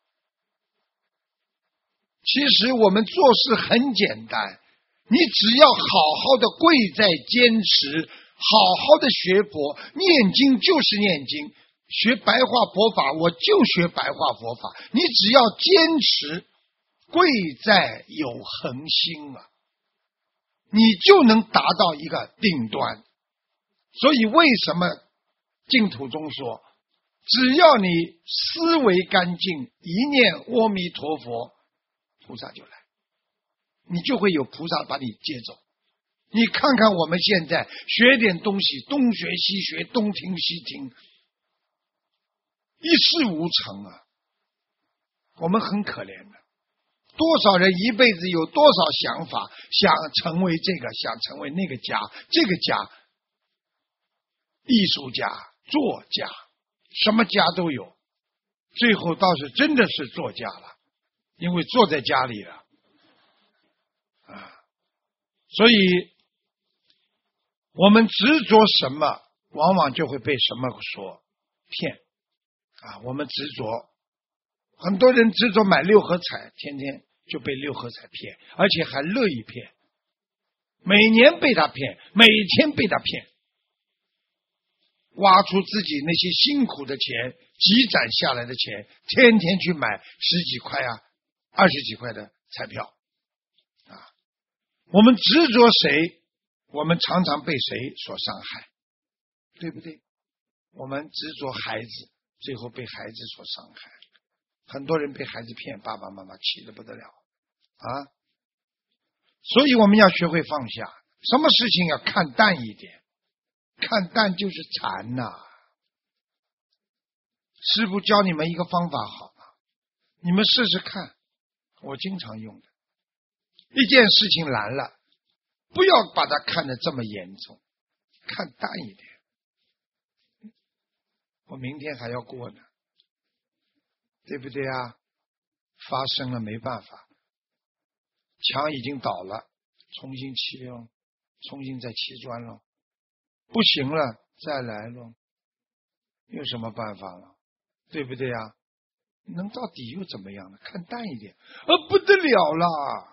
其实我们做事很简单，你只要好好的跪在坚持，好好的学佛，念经就是念经，学白话佛法我就学白话佛法，你只要坚持，跪在有恒心啊，你就能达到一个顶端。所以为什么净土中说，只要你思维干净，一念阿弥陀佛，菩萨就来，你就会有菩萨把你接走。你看看我们现在学点东西，东学西学，东听西听，一事无成啊，我们很可怜的。多少人一辈子有多少想法，想成为这个，想成为那个家，这个家，艺术家、作家，什么家都有，最后倒是真的是作家了，因为坐在家里了啊。所以我们执着什么，往往就会被什么所骗啊。我们执着，很多人执着买六合彩，天天就被六合彩骗，而且还乐意骗，每年被他骗，每天被他骗，挖出自己那些辛苦的钱，积攒下来的钱，天天去买十几块啊二十几块的彩票啊。我们执着谁，我们常常被谁所伤害，对不对？我们执着孩子，最后被孩子所伤害。很多人被孩子骗，爸爸妈妈气得不得了啊！所以我们要学会放下，什么事情要看淡一点，看淡就是禅呐、啊。师父教你们一个方法好吗？你们试试看，我经常用的。一件事情难了，不要把它看得这么严重，看淡一点。我明天还要过呢，对不对啊？发生了没办法，墙已经倒了，重新砌喽，重新再砌砖喽，不行了再来喽，有什么办法了？对不对啊？能到底又怎么样呢？看淡一点，啊，不得了啦，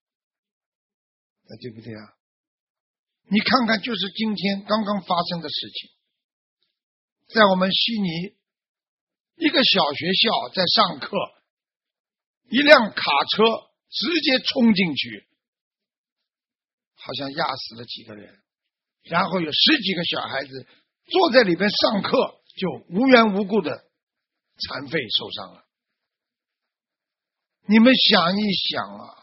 对不对啊？你看看，就是今天刚刚发生的事情，在我们悉尼一个小学校在上课，一辆卡车直接冲进去，好像压死了几个人，然后有十几个小孩子坐在里边上课，就无缘无故的残废受伤了。你们想一想啊，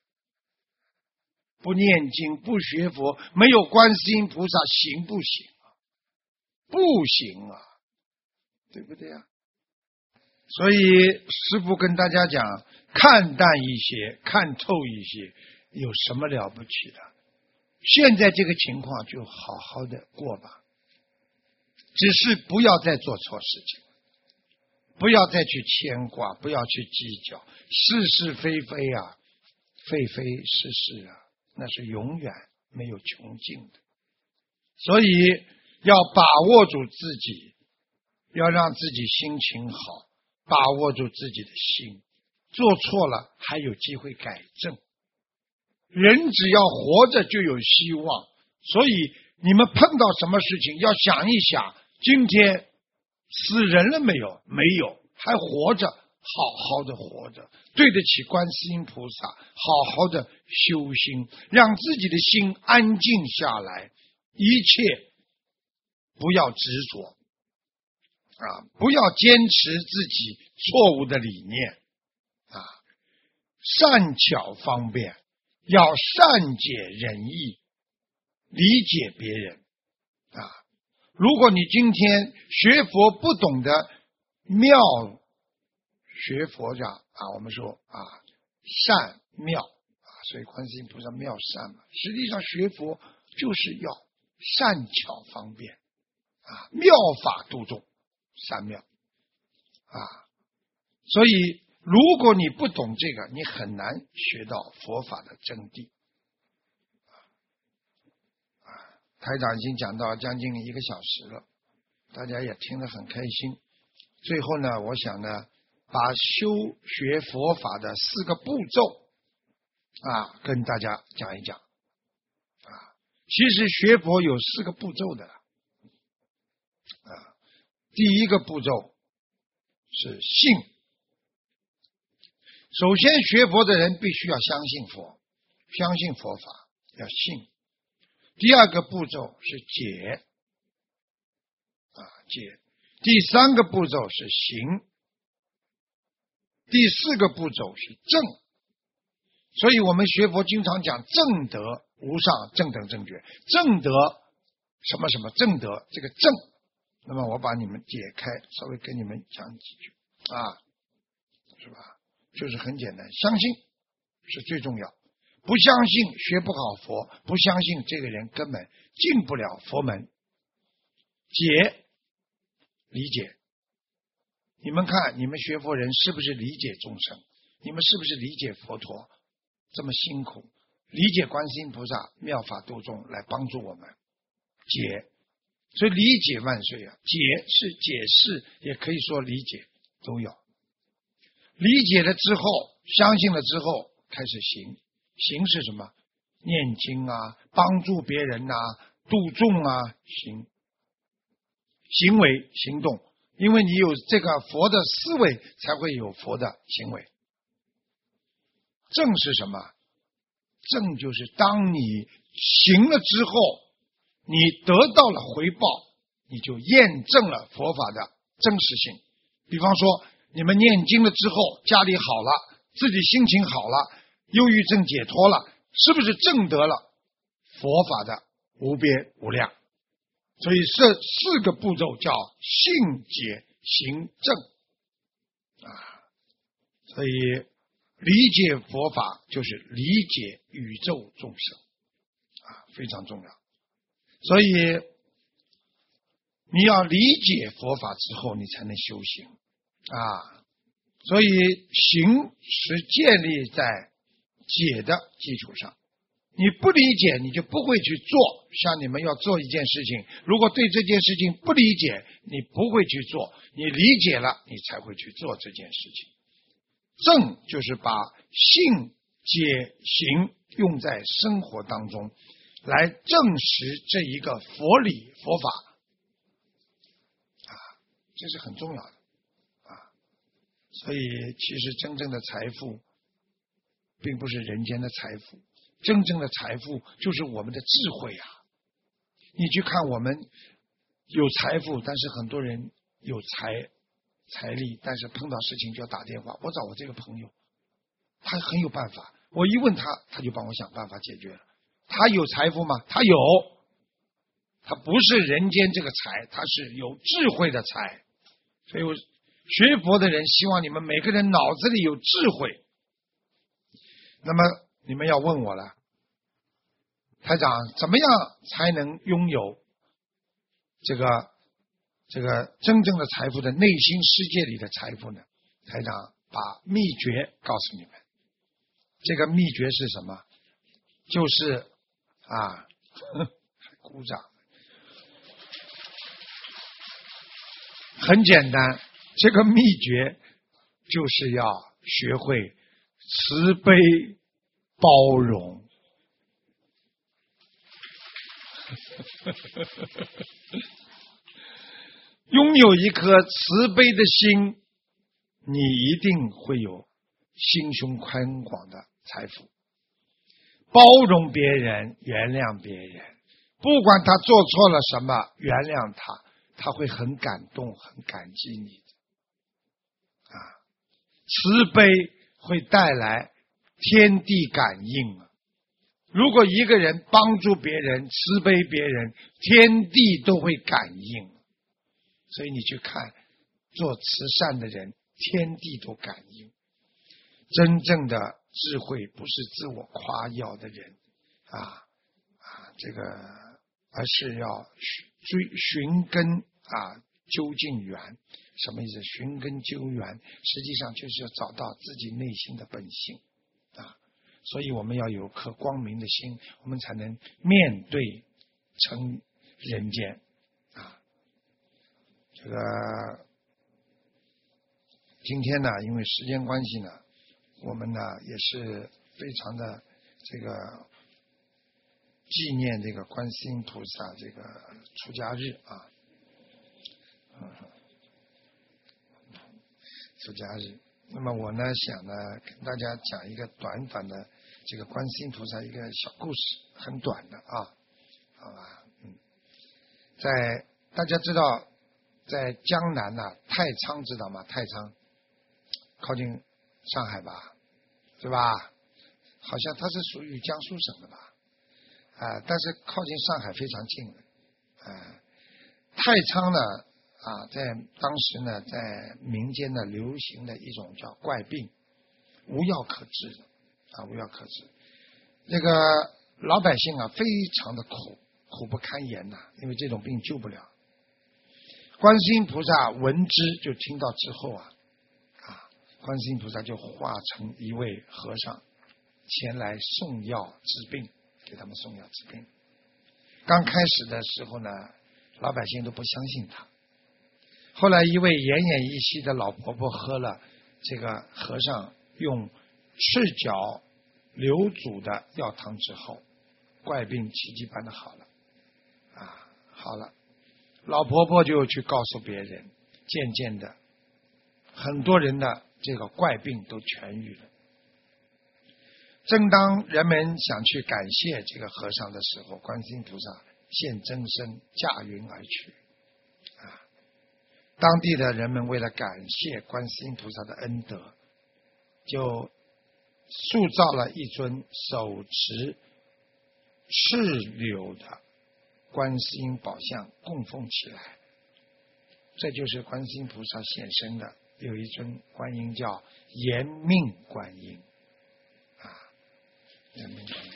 不念经不学佛，没有观世音菩萨行不行啊？不行啊，对不对啊？所以师父跟大家讲，看淡一些，看透一些，有什么了不起的？现在这个情况就好好的过吧，只是不要再做错事情， 不要再去牵挂，不要去计较是是非非啊，非非是是啊，那是永远没有穷尽的。所以要把握住自己，要让自己心情好，把握住自己的心，做错了还有机会改正。人只要活着就有希望，所以你们碰到什么事情要想一想，今天死人了没有？没有，还活着，好好的活着，对得起观世音菩萨，好好的修心，让自己的心安静下来，一切不要执着啊，不要坚持自己错误的理念啊，善巧方便，要善解人意，理解别人啊。如果你今天学佛不懂得妙，学佛讲啊，我们说啊善妙啊，所以观世音菩萨妙善嘛，实际上学佛就是要善巧方便啊，妙法度众，善妙啊。所以如果你不懂这个，你很难学到佛法的真谛。台长已经讲到将近一个小时了，大家也听得很开心。最后呢，我想呢，把修学佛法的四个步骤啊，跟大家讲一讲啊。其实学佛有四个步骤的啊。第一个步骤是信，首先学佛的人必须要相信佛，相信佛法，要信。第二个步骤是解啊解，第三个步骤是行，第四个步骤是正。所以我们学佛经常讲正德无上正等正觉，正德什么什么正德，这个正，那么我把你们解开，稍微跟你们讲几句啊，是吧？就是很简单，相信是最重要。不相信学不好佛，不相信这个人根本进不了佛门。解，理解。你们看，你们学佛人是不是理解众生？你们是不是理解佛陀这么辛苦，理解观世音菩萨妙法度众来帮助我们？解，所以理解万岁啊！解是解释，也可以说理解，都有。理解了之后，相信了之后，开始行。行是什么？念经啊，帮助别人啊，度众啊，行。行为行动，因为你有这个佛的思维，才会有佛的行为。正是什么？正就是当你行了之后，你得到了回报，你就验证了佛法的真实性。比方说，你们念经了之后，家里好了，自己心情好了，忧郁症解脱了，是不是证得了佛法的无边无量？所以这四个步骤叫信解行证啊。所以理解佛法就是理解宇宙众生啊，非常重要。所以你要理解佛法之后，你才能修行啊。所以行是建立在解的基础上，你不理解你就不会去做。像你们要做一件事情，如果对这件事情不理解，你不会去做，你理解了你才会去做这件事情。正就是把信解行用在生活当中，来证实这一个佛理佛法啊，这是很重要的啊。所以其实真正的财富并不是人间的财富，真正的财富就是我们的智慧啊！你去看我们有财富，但是很多人有财财力，但是碰到事情就要打电话。我找我这个朋友，他很有办法，我一问他，他就帮我想办法解决了。他有财富吗？他有，他不是人间这个财，他是有智慧的财。所以我学佛的人希望你们每个人脑子里有智慧。那么你们要问我了，台长，怎么样才能拥有这个这个真正的财富的内心世界里的财富呢，台长把秘诀告诉你们。这个秘诀是什么？就是啊，鼓掌，很简单。这个秘诀就是要学会慈悲包容。拥有一颗慈悲的心，你一定会有心胸宽广的财富。包容别人，原谅别人，不管他做错了什么，原谅他，他会很感动，很感激你的。啊，慈悲会带来天地感应啊！如果一个人帮助别人，慈悲别人，天地都会感应。所以你去看做慈善的人，天地都感应。真正的智慧不是自我夸耀的人啊啊，这个而是要追寻根啊，究竟源。什么意思？寻根究源，实际上就是要找到自己内心的本性啊。所以我们要有颗光明的心，我们才能面对成人间啊。这个今天呢，因为时间关系呢，我们呢也是非常的这个纪念这个观世音菩萨这个出家日啊，嗯，出家日。那么我呢想呢跟大家讲一个短短的这个观世音菩萨一个小故事，很短的啊，好吧，嗯，在大家知道在江南呐、啊，太仓知道吗？太仓靠近上海吧，对吧？好像它是属于江苏省的吧，啊、呃，但是靠近上海非常近的，啊、呃，太仓呢，啊，在当时呢，在民间呢流行的一种叫怪病，无药可治的，啊，无药可治。这个老百姓啊，非常的苦，苦不堪言呐、啊，因为这种病救不了。观世音菩萨闻之，就听到之后啊，啊，观世音菩萨就化成一位和尚，前来送药治病，给他们送药治病。刚开始的时候呢，老百姓都不相信他。后来一位奄奄一息的老婆婆喝了这个和尚用赤脚流煮的药汤之后，怪病奇迹般的好了，啊，好了。老婆婆就去告诉别人，渐渐的，很多人的这个怪病都痊愈了。正当人们想去感谢这个和尚的时候，观世音菩萨现真身驾云而去。啊，当地的人们为了感谢观世音菩萨的恩德，就塑造了一尊手持赤柳的观世音宝像供奉起来，这就是观世音菩萨显身的。有一尊观音叫延命观音啊，延命观音。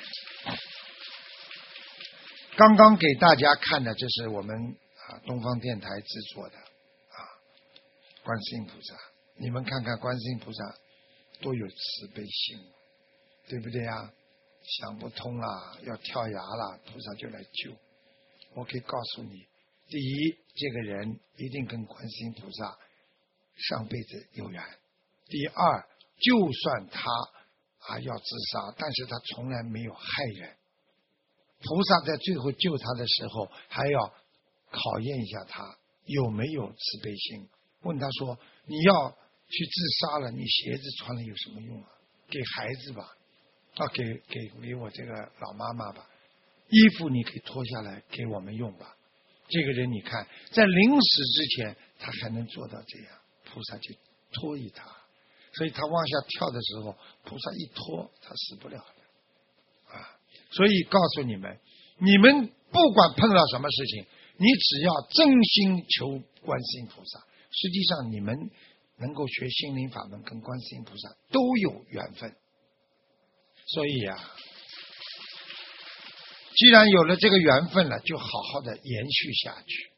刚刚给大家看的，这是我们啊东方电台制作的啊观世音菩萨。你们看看观世音菩萨多有慈悲心，对不对啊？想不通了，要跳崖了，菩萨就来救。我可以告诉你，第一，这个人一定跟观世音菩萨上辈子有缘；第二，就算他啊要自杀，但是他从来没有害人。菩萨在最后救他的时候，还要考验一下他有没有慈悲心，问他说：“你要去自杀了，你鞋子穿了有什么用啊？给孩子吧，啊，给给给我这个老妈妈吧。”衣服你可以脱下来给我们用吧。这个人你看，在临死之前他还能做到这样，菩萨就托一他，所以他往下跳的时候，菩萨一拖他死不了的啊。所以告诉你们，你们不管碰到什么事情，你只要真心求观世音菩萨，实际上你们能够学心灵法门跟观世音菩萨都有缘分。所以啊，既然有了这个缘分了，就好好的延续下去，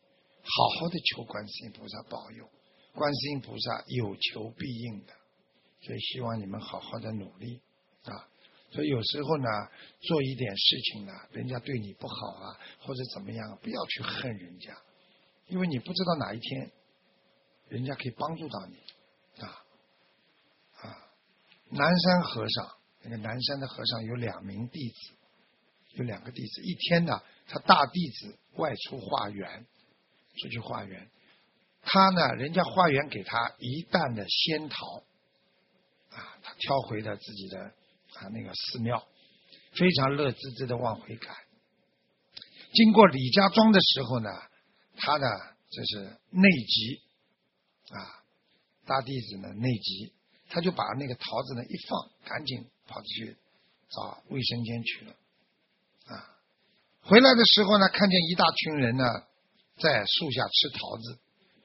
好好的求观世音菩萨保佑，观世音菩萨有求必应的，所以希望你们好好的努力啊。所以有时候呢，做一点事情呢，人家对你不好啊，或者怎么样，不要去恨人家，因为你不知道哪一天人家可以帮助到你啊啊！南山和尚，那个南山的和尚有两名弟子，有两个弟子，一天呢，他大弟子外出化缘，出去化缘，他呢，人家化缘给他一担的仙桃啊，他挑回了自己的啊那个寺庙，非常乐滋滋的往回赶。经过李家庄的时候呢，他呢这是内急啊，大弟子呢内急，他就把那个桃子呢一放，赶紧跑出去找卫生间去了啊。回来的时候呢，看见一大群人呢在树下吃桃子，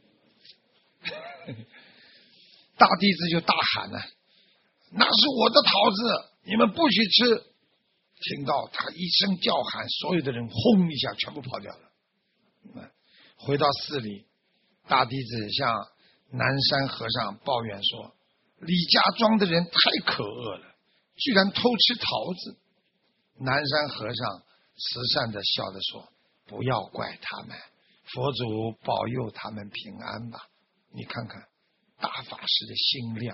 大弟子就大喊了：“那是我的桃子，你们不许吃！”听到他一声叫喊，所有的人轰一下全部跑掉了。回到寺里，大弟子向南山和尚抱怨说：“李家庄的人太可恶了，居然偷吃桃子。”南山和尚慈善的笑着说：“不要怪他们，佛祖保佑他们平安吧。”你看看大法师的心量。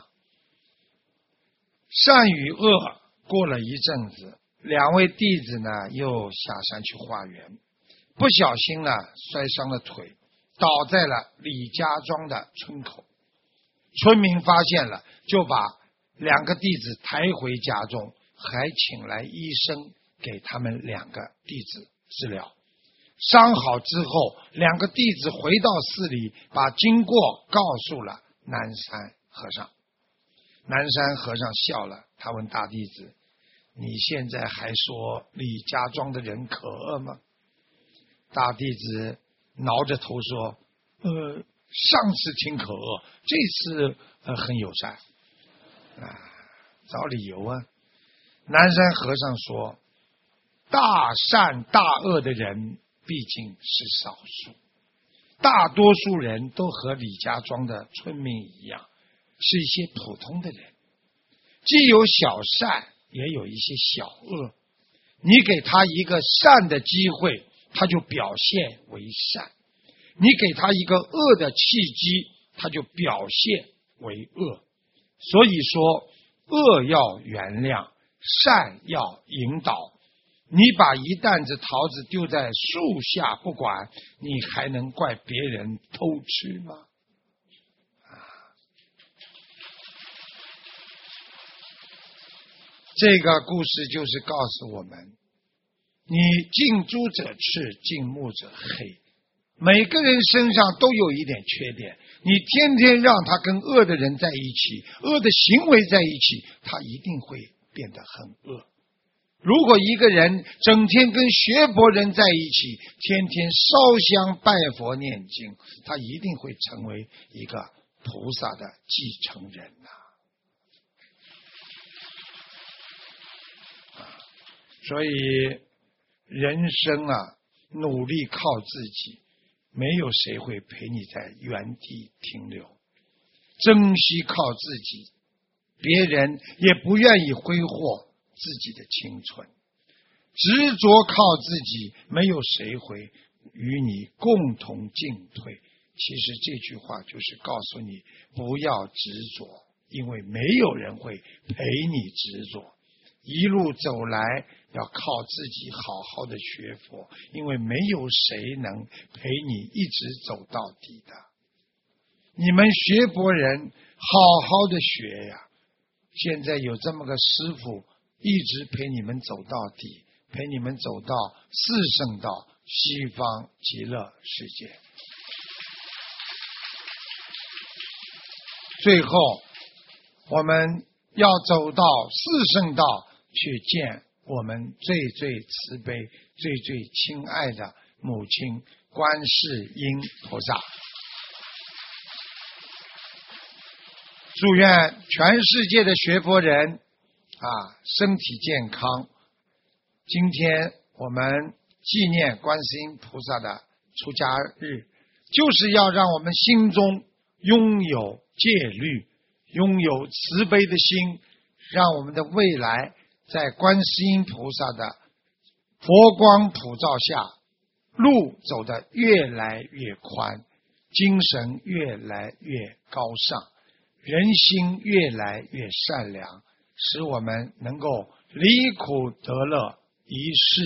善与恶过了一阵子，两位弟子呢又下山去化缘，不小心呢摔伤了腿，倒在了李家庄的村口。村民发现了，就把两个弟子抬回家中，还请来医生给他们两个弟子治疗。伤好之后，两个弟子回到寺里，把经过告诉了南山和尚。南山和尚笑了，他问大弟子：“你现在还说李家庄的人可恶吗？”大弟子挠着头说：“呃，上次挺可恶，这次呃很友善。”啊，找理由啊。南山和尚说：“大善大恶的人毕竟是少数，大多数人都和李家庄的村民一样，是一些普通的人，既有小善，也有一些小恶。你给他一个善的机会，他就表现为善；你给他一个恶的契机，他就表现为恶。所以说，恶要原谅，善要引导。你把一担子桃子丢在树下不管，你还能怪别人偷吃吗？”这个故事就是告诉我们，你近朱者赤，近墨者黑。每个人身上都有一点缺点，你天天让他跟恶的人在一起，恶的行为在一起，他一定会变得很恶。如果一个人整天跟学佛人在一起，天天烧香拜佛念经，他一定会成为一个菩萨的继承人呐、啊。所以人生啊，努力靠自己，没有谁会陪你在原地停留。珍惜靠自己，别人也不愿意挥霍自己的青春。执着靠自己，没有谁会与你共同进退。其实这句话就是告诉你，不要执着，因为没有人会陪你执着。一路走来，要靠自己好好的学佛，因为没有谁能陪你一直走到底的。你们学佛人好好的学呀，现在有这么个师父一直陪你们走到底，陪你们走到四圣道西方极乐世界。最后我们要走到四圣道，去见我们最最慈悲最最亲爱的母亲观世音菩萨。祝愿全世界的学佛人啊身体健康。今天我们纪念观世音菩萨的出家日， 就是要让我们心中拥有戒律，拥有慈悲的心，让我们的未来在观世音菩萨的佛光普照下，路走得越来越宽，精神越来越高尚，人心越来越善良，使我们能够离苦得乐，一世